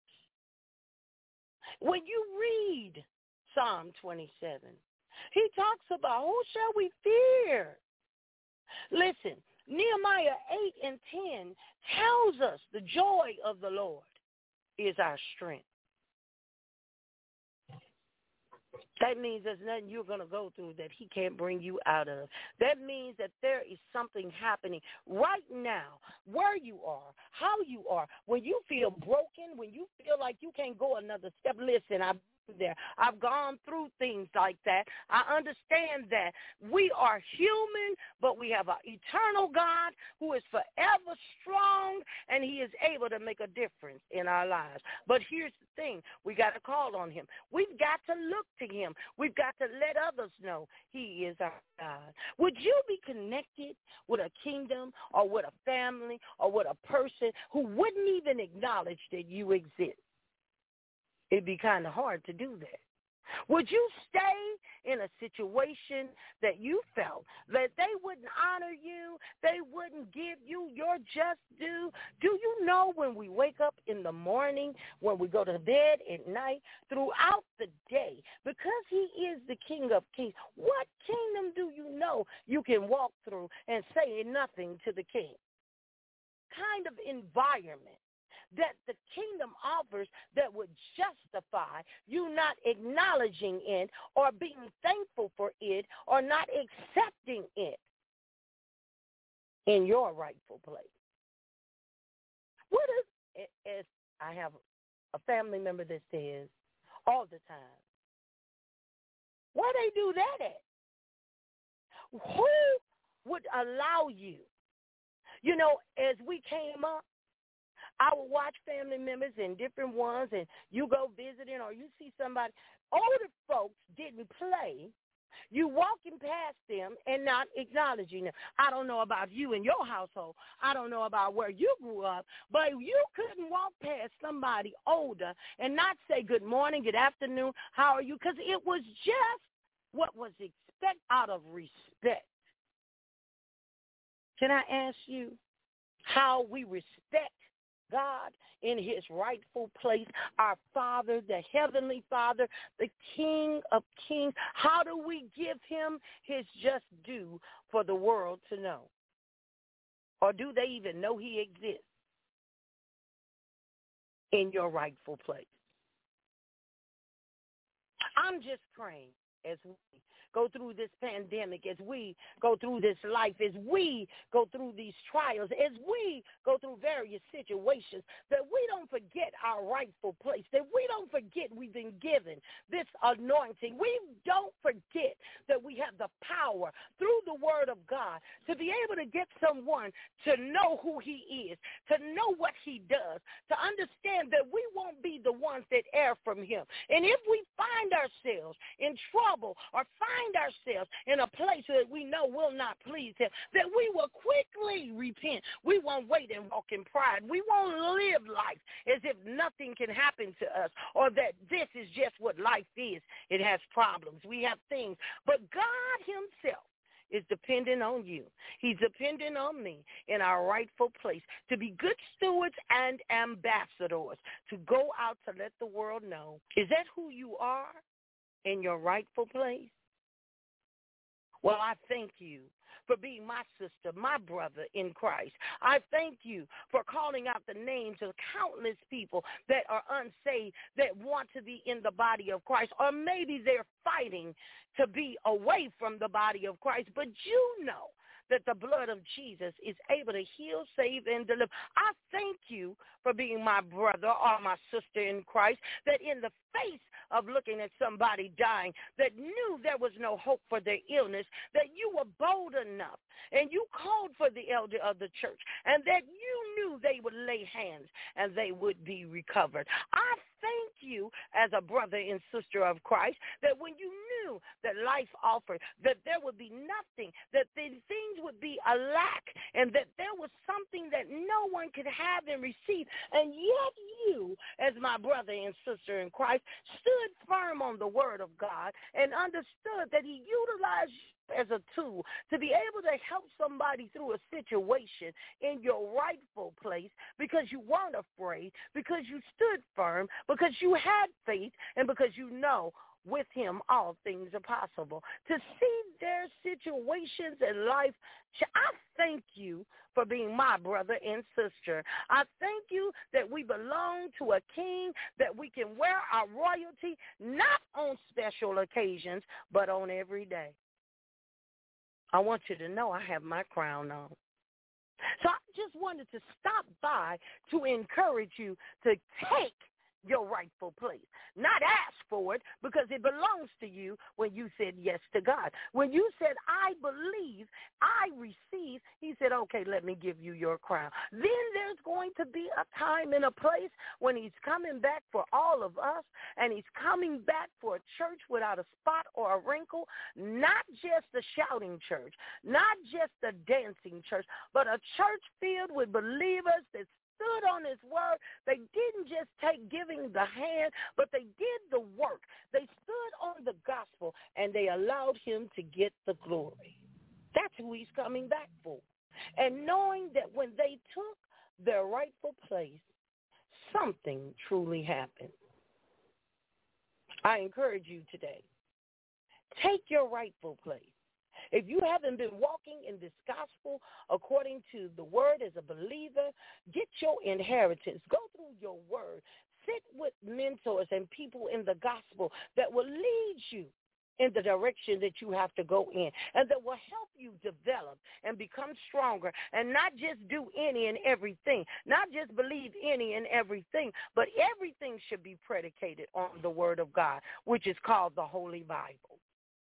When you read Psalm 27, he talks about who shall we fear? Listen, Nehemiah 8 and 10 tells us the joy of the Lord is our strength. That means there's nothing you're going to go through that he can't bring you out of. That means that there is something happening right now, where you are, how you are, when you feel broken, when you feel like you can't go another step. Listen, I've been there. I've gone through things like that. I understand that we are human, but we have an eternal God who is forever strong, and he is able to make a difference in our lives. But here's the thing. We got to call on him. We've got to look to him. We've got to let others know he is our God. Would you be connected with a kingdom or with a family or with a person who wouldn't even acknowledge that you exist? It'd be kind of hard to do that. Would you stay in a situation that you felt that they wouldn't honor you, they wouldn't give you your just due? Do you know when we wake up in the morning, when we go to bed at night, throughout the day, because he is the King of Kings, what kingdom do you know you can walk through and say nothing to the king? Kind of environment that the kingdom offers that would justify you not acknowledging it or being thankful for it or not accepting it in your rightful place. What if I have a family member that says all the time, where they do that at? Who would allow you? You know, as we came up, I would watch family members and different ones, and you go visiting or you see somebody. Older folks didn't play. You walking past them and not acknowledging them. I don't know about you and your household. I don't know about where you grew up, but you couldn't walk past somebody older and not say good morning, good afternoon, how are you? Because it was just what was expected out of respect. Can I ask you how we respect God in his rightful place, our Father, the Heavenly Father, the King of Kings? How do we give him his just due for the world to know? Or do they even know he exists? in your rightful place. I'm just praying as we go through this pandemic, as we go through this life, as we go through these trials, as we go through various situations, that we don't forget our rightful place, that we don't forget we've been given this anointing. We don't forget that we have the power through the word of God to be able to get someone to know who he is, to know what he does, to understand that we won't be the ones that err from him. And if we find ourselves in trouble or find ourselves in a place that we know will not please him, that we will quickly repent. We won't wait and walk in pride. We won't live life as if nothing can happen to us, or that this is just what life is. It has problems. We have things. But God himself is dependent on you. He's dependent on me in our rightful place to be good stewards and ambassadors, to go out to let the world know. Is that who you are in your rightful place? Well, I thank you for being my sister, my brother in Christ. I thank you for calling out the names of countless people that are unsaved, that want to be in the body of Christ, or maybe they're fighting to be away from the body of Christ. But you know that the blood of Jesus is able to heal, save, and deliver. I thank you for being my brother or my sister in Christ, that in the face of looking at somebody dying, that knew there was no hope for their illness, that you were bold enough and you called for the elder of the church, and that you knew they would lay hands and they would be recovered. I thank you as a brother and sister of Christ, that when you knew that life offered, that there would be nothing, that the things would be a lack, and that there was something that no one could have and receive, and yet you, as my brother and sister in Christ, stood firm on the word of God and understood that he utilized you as a tool to be able to help somebody through a situation in your rightful place, because you weren't afraid, because you stood firm, because you had faith, and because you know with him all things are possible. To see their situations in life, I thank you for being my brother and sister. I thank you that we belong to a king, that we can wear our royalty not on special occasions, but on every day. I want you to know I have my crown on. So I just wanted to stop by to encourage you to take your rightful place. Not ask for it, because it belongs to you when you said yes to God. When you said, I believe, I receive, he said, okay, let me give you your crown. Then there's going to be a time and a place when he's coming back for all of us, and he's coming back for a church without a spot or a wrinkle, not just a shouting church, not just a dancing church, but a church filled with believers that stood on his word. They didn't just take giving the hand, but they did the work. They stood on the gospel, and they allowed him to get the glory. That's who he's coming back for. And knowing that when they took their rightful place, something truly happened. I encourage you today, take your rightful place. If you haven't been walking in this gospel according to the word as a believer, get your inheritance. Go through your word. Sit with mentors and people in the gospel that will lead you in the direction that you have to go in, and that will help you develop and become stronger, and not just do any and everything, not just believe any and everything, but everything should be predicated on the word of God, which is called the Holy Bible.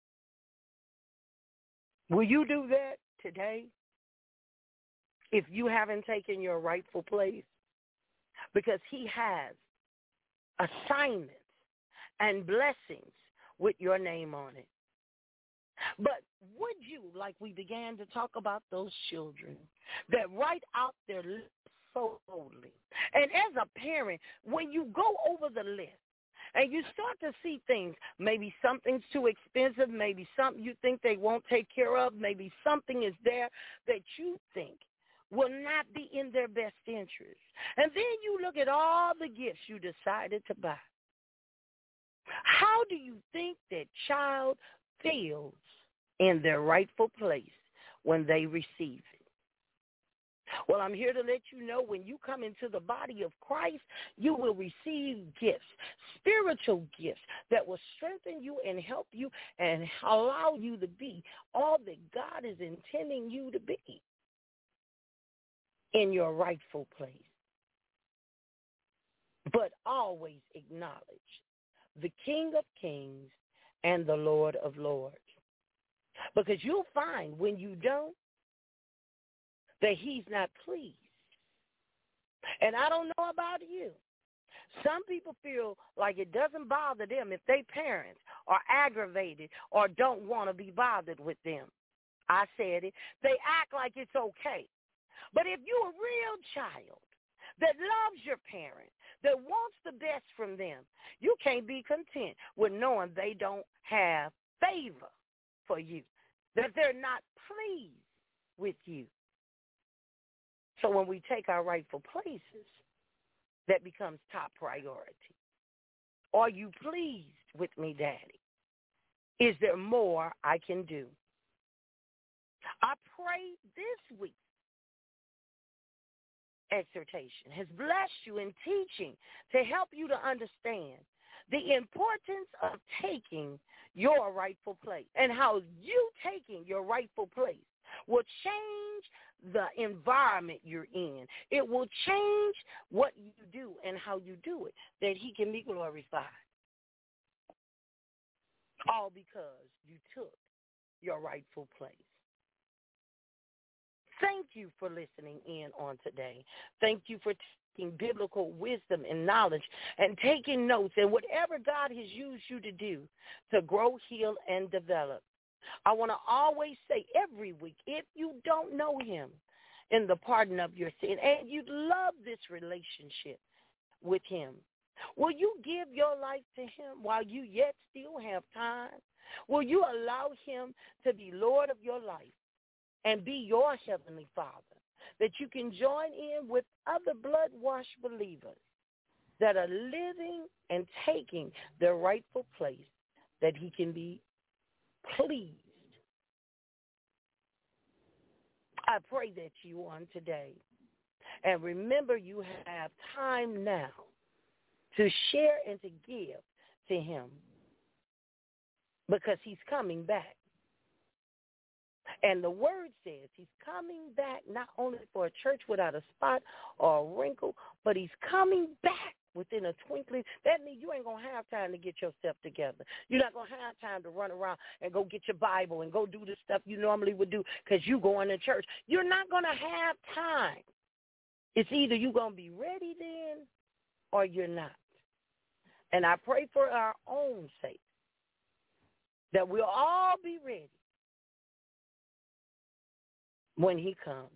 Will you do that today if you haven't taken your rightful place? Because he has assignments and blessings with your name on it. But would you, like we began to talk about those children that write out their list so boldly? And as a parent, when you go over the list, and you start to see things, maybe something's too expensive, maybe something you think they won't take care of, maybe something is there that you think will not be in their best interest. And then you look at all the gifts you decided to buy. How do you think that child feels in their rightful place when they receive it? Well, I'm here to let you know when you come into the body of Christ, you will receive gifts, spiritual gifts that will strengthen you and help you and allow you to be all that God is intending you to be in your rightful place. But always acknowledge the King of Kings and the Lord of Lords. Because you'll find when you don't, that he's not pleased. And I don't know about you. Some people feel like it doesn't bother them if their parents are aggravated or don't want to be bothered with them. I said it. They act like it's okay. But if you're a real child that loves your parents, that wants the best from them, you can't be content with knowing they don't have favor for you, that they're not pleased with you. So when we take our rightful places, that becomes top priority. Are you pleased with me, Daddy? Is there more I can do? I pray this week's exhortation has blessed you in teaching to help you to understand the importance of taking your rightful place and how you taking your rightful place will change the environment you're in. It will change what you do and how you do it, that he can be glorified. All because you took your rightful place. Thank you for listening in on today. Thank you for taking biblical wisdom and knowledge and taking notes and whatever God has used you to do to grow, heal, and develop. I want to always say every week, if you don't know him in the pardon of your sin and you love this relationship with him, will you give your life to him while you yet still have time? Will you allow him to be Lord of your life and be your heavenly Father, that you can join in with other blood-washed believers that are living and taking their rightful place, that he can be pleased? I pray that you on today. And remember, you have time now to share and to give to him because he's coming back. And the word says he's coming back not only for a church without a spot or a wrinkle, but he's coming back within a twinkling. That means you ain't going to have time to get yourself together. You're not going to have time to run around and go get your Bible and go do the stuff you normally would do because you going to church. You're not going to have time. It's either you're going to be ready then or you're not. And I pray for our own sake that we'll all be ready when he comes.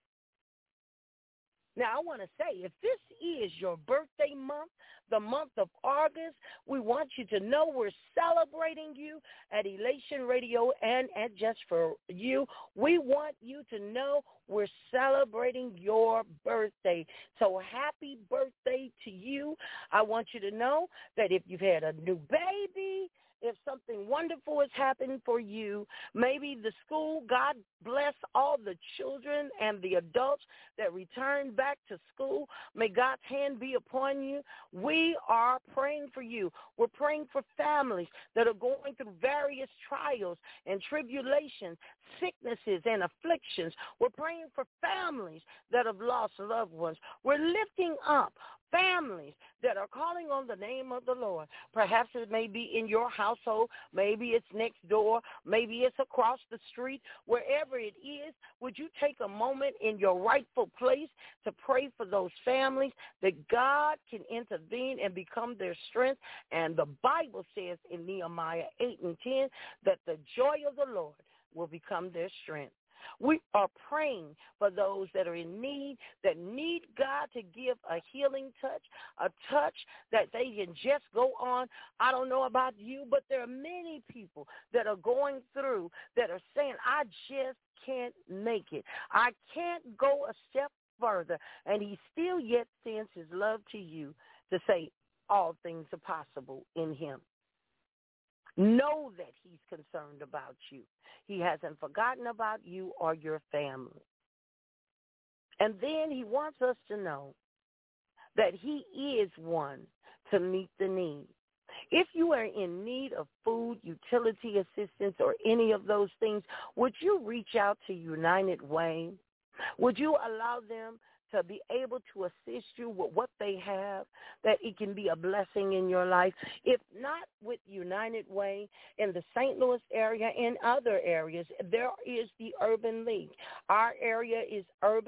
Now, I want to say, if this is your birthday month, the month of August, we want you to know we're celebrating you at Elation Radio and at Just For You. We want you to know we're celebrating your birthday. So happy birthday to you. I want you to know that if you've had a new baby, if something wonderful has happened for you, maybe the school, God bless all the children and the adults that return back to school. May God's hand be upon you. We are praying for you. We're praying for families that are going through various trials and tribulations, sicknesses and afflictions. We're praying for families that have lost loved ones. We're lifting up families that are calling on the name of the Lord. Perhaps it may be in your household. Maybe it's next door. Maybe it's across the street. Wherever it is, would you take a moment in your rightful place to pray for those families that God can intervene and become their strength? And the Bible says in Nehemiah 8:10 that the joy of the Lord will become their strength. We are praying for those that are in need, that need God to give a healing touch, a touch that they can just go on. I don't know about you, but there are many people that are going through that are saying, I just can't make it. I can't go a step further. And he still yet sends his love to you to say all things are possible in him. Know that he's concerned about you. He hasn't forgotten about you or your family. And then he wants us to know that he is one to meet the need. If you are in need of food, utility assistance, or any of those things, would you reach out to United Way? Would you allow them to be able to assist you with what they have, that it can be a blessing in your life? If not with United Way, in the St. Louis area and other areas, there is the Urban League. Our area is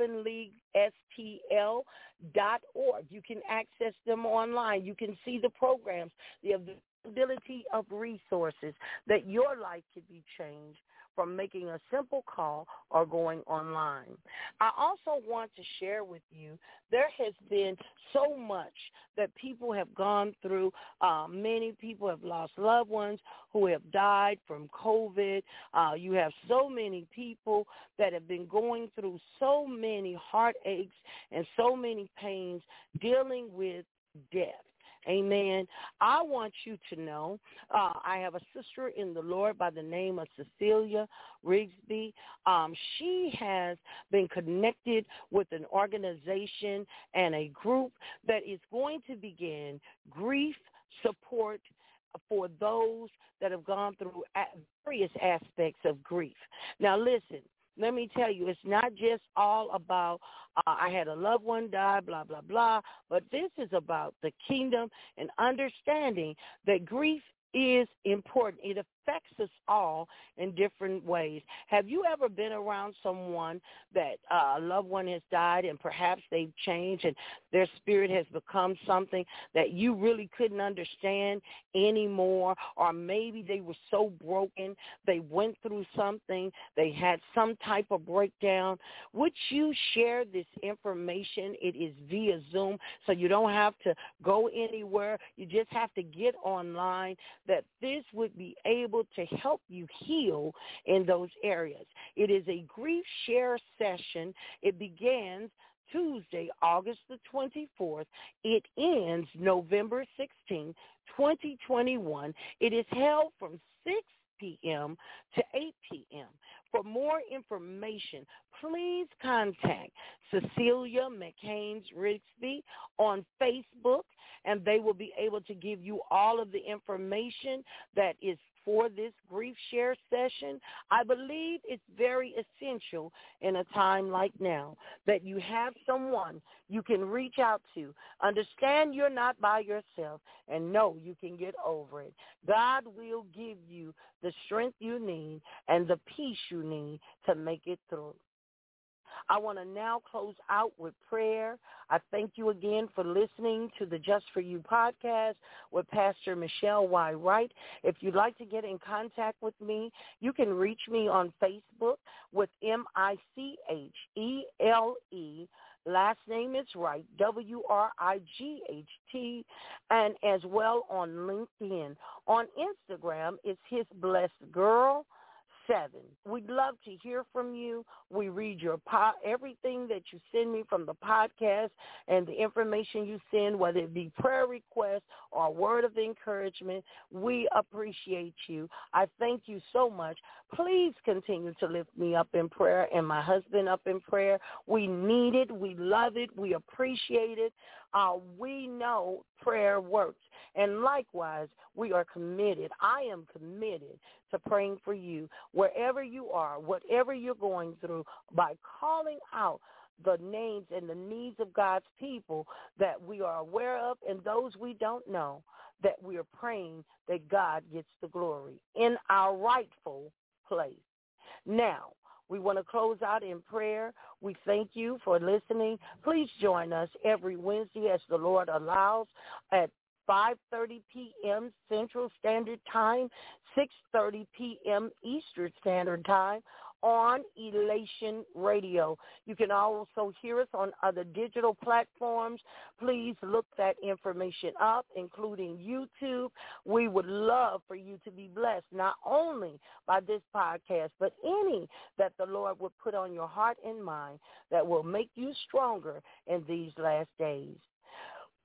urbanleaguestl.org. You can access them online. You can see the programs, the availability of resources, that your life could be changed from making a simple call or going online. I also want to share with you, there has been so much that people have gone through. Many people have lost loved ones who have died from COVID. You have so many people that have been going through so many heartaches and so many pains dealing with death. Amen. I want you to know, I have a sister in the Lord by the name of Cecilia Rigsby. She has been connected with an organization and a group that is going to begin grief support for those that have gone through various aspects of grief. Now, listen. Let me tell you, it's not just all about I had a loved one die, blah, blah, blah, but this is about the kingdom and understanding that grief is important. It affects us all in different ways. Have you ever been around someone that a loved one has died and perhaps they've changed and their spirit has become something that you really couldn't understand anymore, or maybe they were so broken, they went through something, they had some type of breakdown? Would you share this information? It is via Zoom, so you don't have to go anywhere. You just have to get online, that this would be able to help you heal in those areas. It is a grief share session. It begins Tuesday, August the 24th. It ends November 16, 2021. It is held from 6 p.m. to 8 p.m. For more information, please contact Cecilia McCain Rigsby on Facebook, and they will be able to give you all of the information that is for this grief share session. I believe it's very essential in a time like now that you have someone you can reach out to. Understand you're not by yourself, and know you can get over it. God will give you the strength you need and the peace you need to make it through. I want to now close out with prayer. I thank you again for listening to the Just For You podcast with Pastor Michelle Y. Wright. If you'd like to get in contact with me, you can reach me on Facebook with Michehle. Last name is Wright, Wright, and as well on LinkedIn. On Instagram, it's His Blessed Girl 7. We'd love to hear from you. We read your everything that you send me from the podcast and the information you send, whether it be prayer requests or a word of encouragement. We appreciate you. I thank you so much. Please continue to lift me up in prayer and my husband up in prayer. We need it. We love it. We appreciate it. We know prayer works. And likewise, we are committed. I am committed to praying for you wherever you are, whatever you're going through, by calling out the names and the needs of God's people that we are aware of and those we don't know, that we are praying that God gets the glory in our rightful place. Now, we want to close out in prayer. We thank you for listening. Please join us every Wednesday as the Lord allows at 5:30 p.m. Central Standard Time, 6:30 p.m. Eastern Standard Time on Elation Radio. You can also hear us on other digital platforms. Please look that information up, including YouTube. We would love for you to be blessed, not only by this podcast, but any that the Lord would put on your heart and mind that will make you stronger in these last days.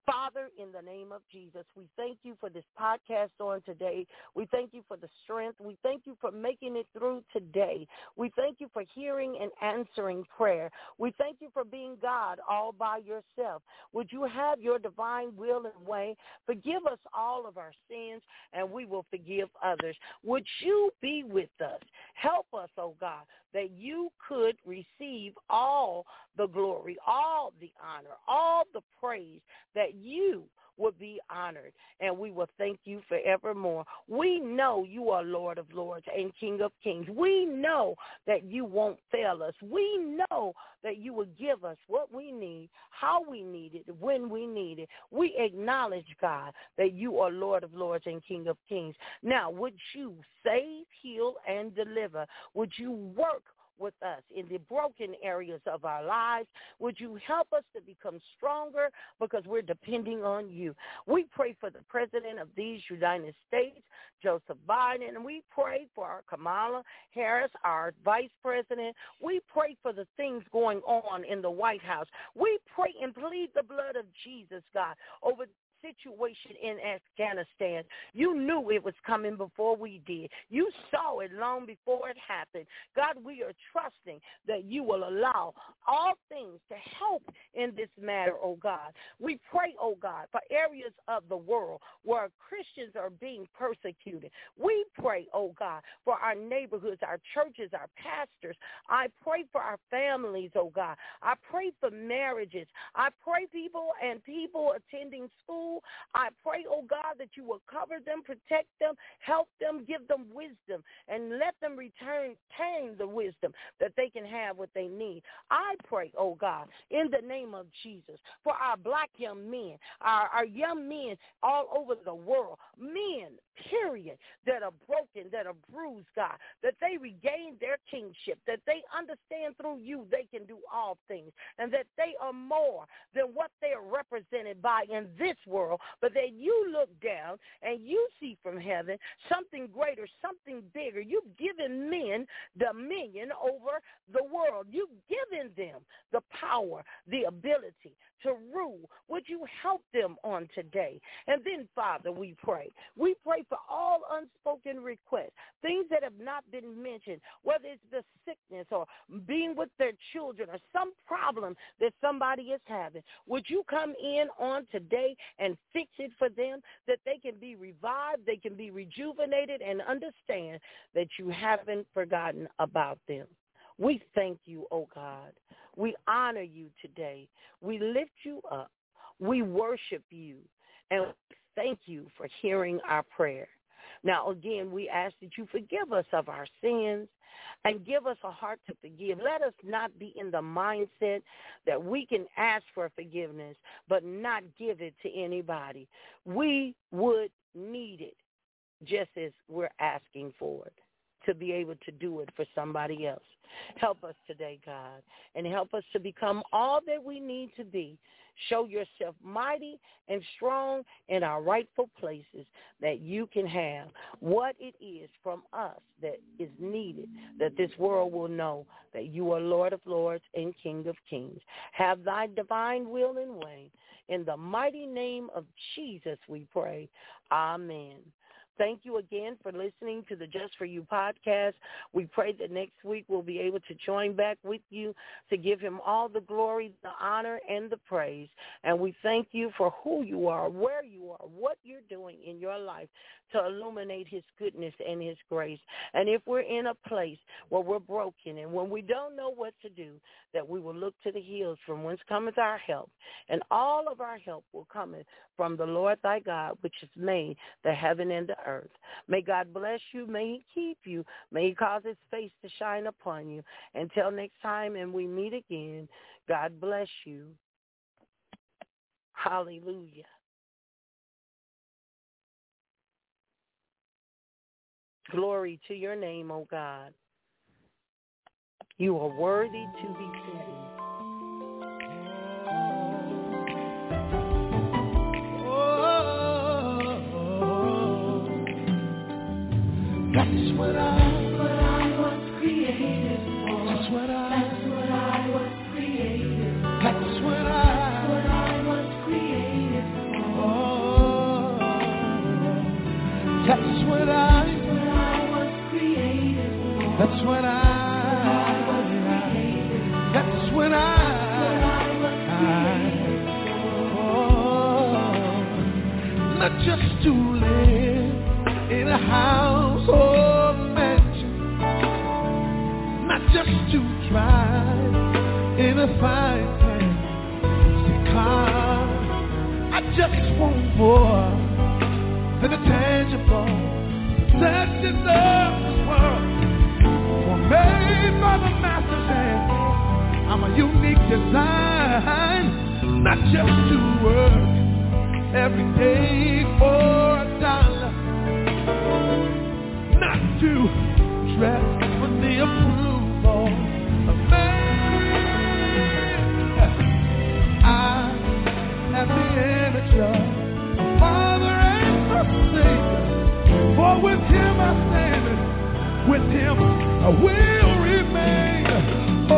Father, in the name of Jesus, we thank you for this podcast on today. We thank you for the strength. We thank you for making it through today. We thank you for hearing and answering prayer. We thank you for being God all by yourself. Would you have your divine will and way? Forgive us all of our sins, and we will forgive others. Would you be with us? Help us, oh God, that you could receive all the glory, all the honor, all the praise, that you would be honored, and we will thank you forevermore. We know you are Lord of Lords and King of Kings. We know that you won't fail us. We know that you will give us what we need, how we need it, when we need it. We acknowledge, God, that you are Lord of Lords and King of Kings. Now, would you save, heal, and deliver? Would you work with us in the broken areas of our lives? Would you help us to become stronger, because we're depending on you? We pray for the president of these United States, Joseph Biden, and we pray for our Kamala Harris, our vice president. We pray for the things going on in the White House. We pray and plead the blood of Jesus, God, over situation in Afghanistan. You knew it was coming before we did. You saw it long before it happened. God, we are trusting that you will allow all things to help in this matter, oh God. We pray, oh God, for areas of the world where Christians are being persecuted. We pray, oh God, for our neighborhoods, our churches, our pastors. I pray for our families, oh God. I pray for marriages. I pray people attending school. I pray, oh God, that you will cover them, protect them, help them, give them wisdom, and let them retain the wisdom that they can have what they need. I pray, oh God, in the name of Jesus, for our black young men, our young men all over the world, men, period, that are broken, that are bruised, God, that they regain their kingship, that they understand through you they can do all things, and that they are more than what they are represented by in this world, but that you look down and you see from heaven something greater, something bigger. You've given men dominion over the world. You've given them the power, the ability to rule. Would you help them on today? And then, Father, we pray. We pray for all unspoken requests, things that have not been mentioned, whether it's the sickness or being with their children or some problem that somebody is having. Would you come in on today and fix it for them, that they can be revived, they can be rejuvenated, and understand that you haven't forgotten about them? We thank you, oh God. We honor you today. We lift you up. We worship you. And thank you for hearing our prayer. Now, again, we ask that you forgive us of our sins and give us a heart to forgive. Let us not be in the mindset that we can ask for forgiveness but not give it to anybody. We would need it just as we're asking for it, to be able to do it for somebody else. Help us today, God, and help us to become all that we need to be. Show yourself mighty and strong in our rightful places, that you can have what it is from us that is needed, that this world will know that you are Lord of Lords and King of Kings. Have thy divine will and way. In the mighty name of Jesus we pray. Amen. Thank you again for listening to the Just For You podcast. We pray that next week we'll be able to join back with you to give him all the glory, the honor, and the praise. And we thank you for who you are, where you are, what you're doing in your life to illuminate his goodness and his grace. And if we're in a place where we're broken and when we don't know what to do, that we will look to the hills from whence cometh our help. And all of our help will come from the Lord thy God, which has made the heaven and the earth. May God bless you. May he keep you. May he cause his face to shine upon you. Until next time and we meet again, God bless you. Hallelujah. Glory to your name, O God. You are worthy to be praised. That's what I was created for. That's what I was created for. That's what I was created for. That's when not just to live in a house or mansion, not just to drive in a fine fancy car. I just want more than the tangible possessions of this world. For made by the master's hand, I'm a unique design, not just to work every day for a dollar, not to dress for the approval of man. I am the image of a Father and a Savior, for with Him I stand, with Him I will remain. Oh,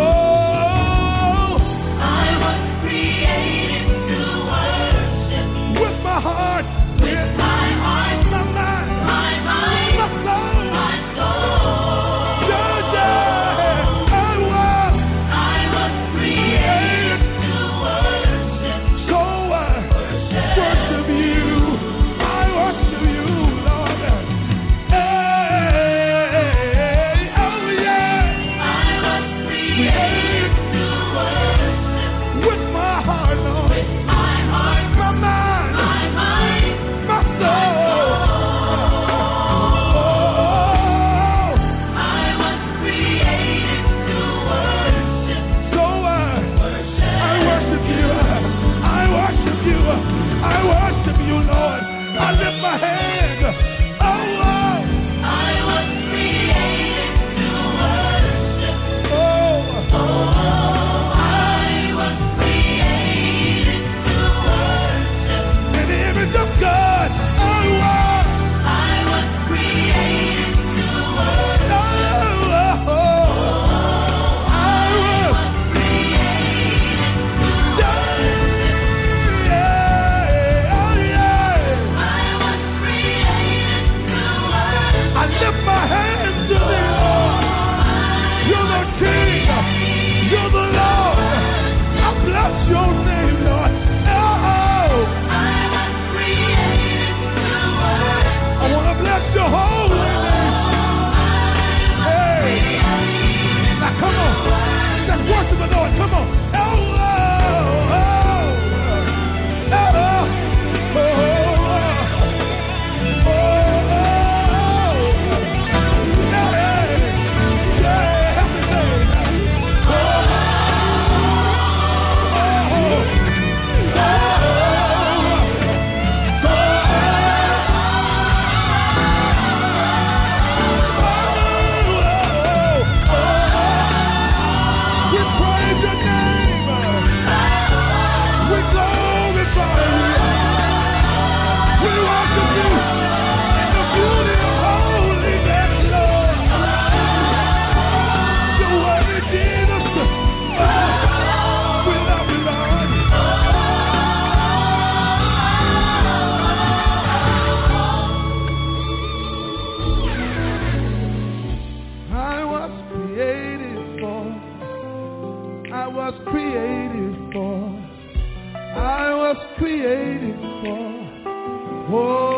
I was created to worship. With my heart, with my heart, my mind, my mind, my soul, my soul. Yeah, I was created to worship. So I worship you. I worship you, Lord. Hey, oh yeah. I was created to worship. With my heart, Lord. With my heart, my mind, my mind, my soul. I was created to worship. So I worship you. I worship you. I worship you, Lord. I lift my hand. Oh, I was created to worship. oh, I was created to worship. in the image of God. Oh, I was created to worship. I was created to I lift my hands to thee, Lord. You're the King. You're the Lord. I bless your name, Lord. Oh, I was created to worship. I want to bless your holy name. Hey, now come on. Let's worship the Lord. Come on. Oh, oh, oh, oh, oh, we praise your name. We glorify you. We worship you in the beauty of holiness, Lord. You're worthy, Jesus. We love you, Lord. I was created for. I was created for. I was created for. Oh.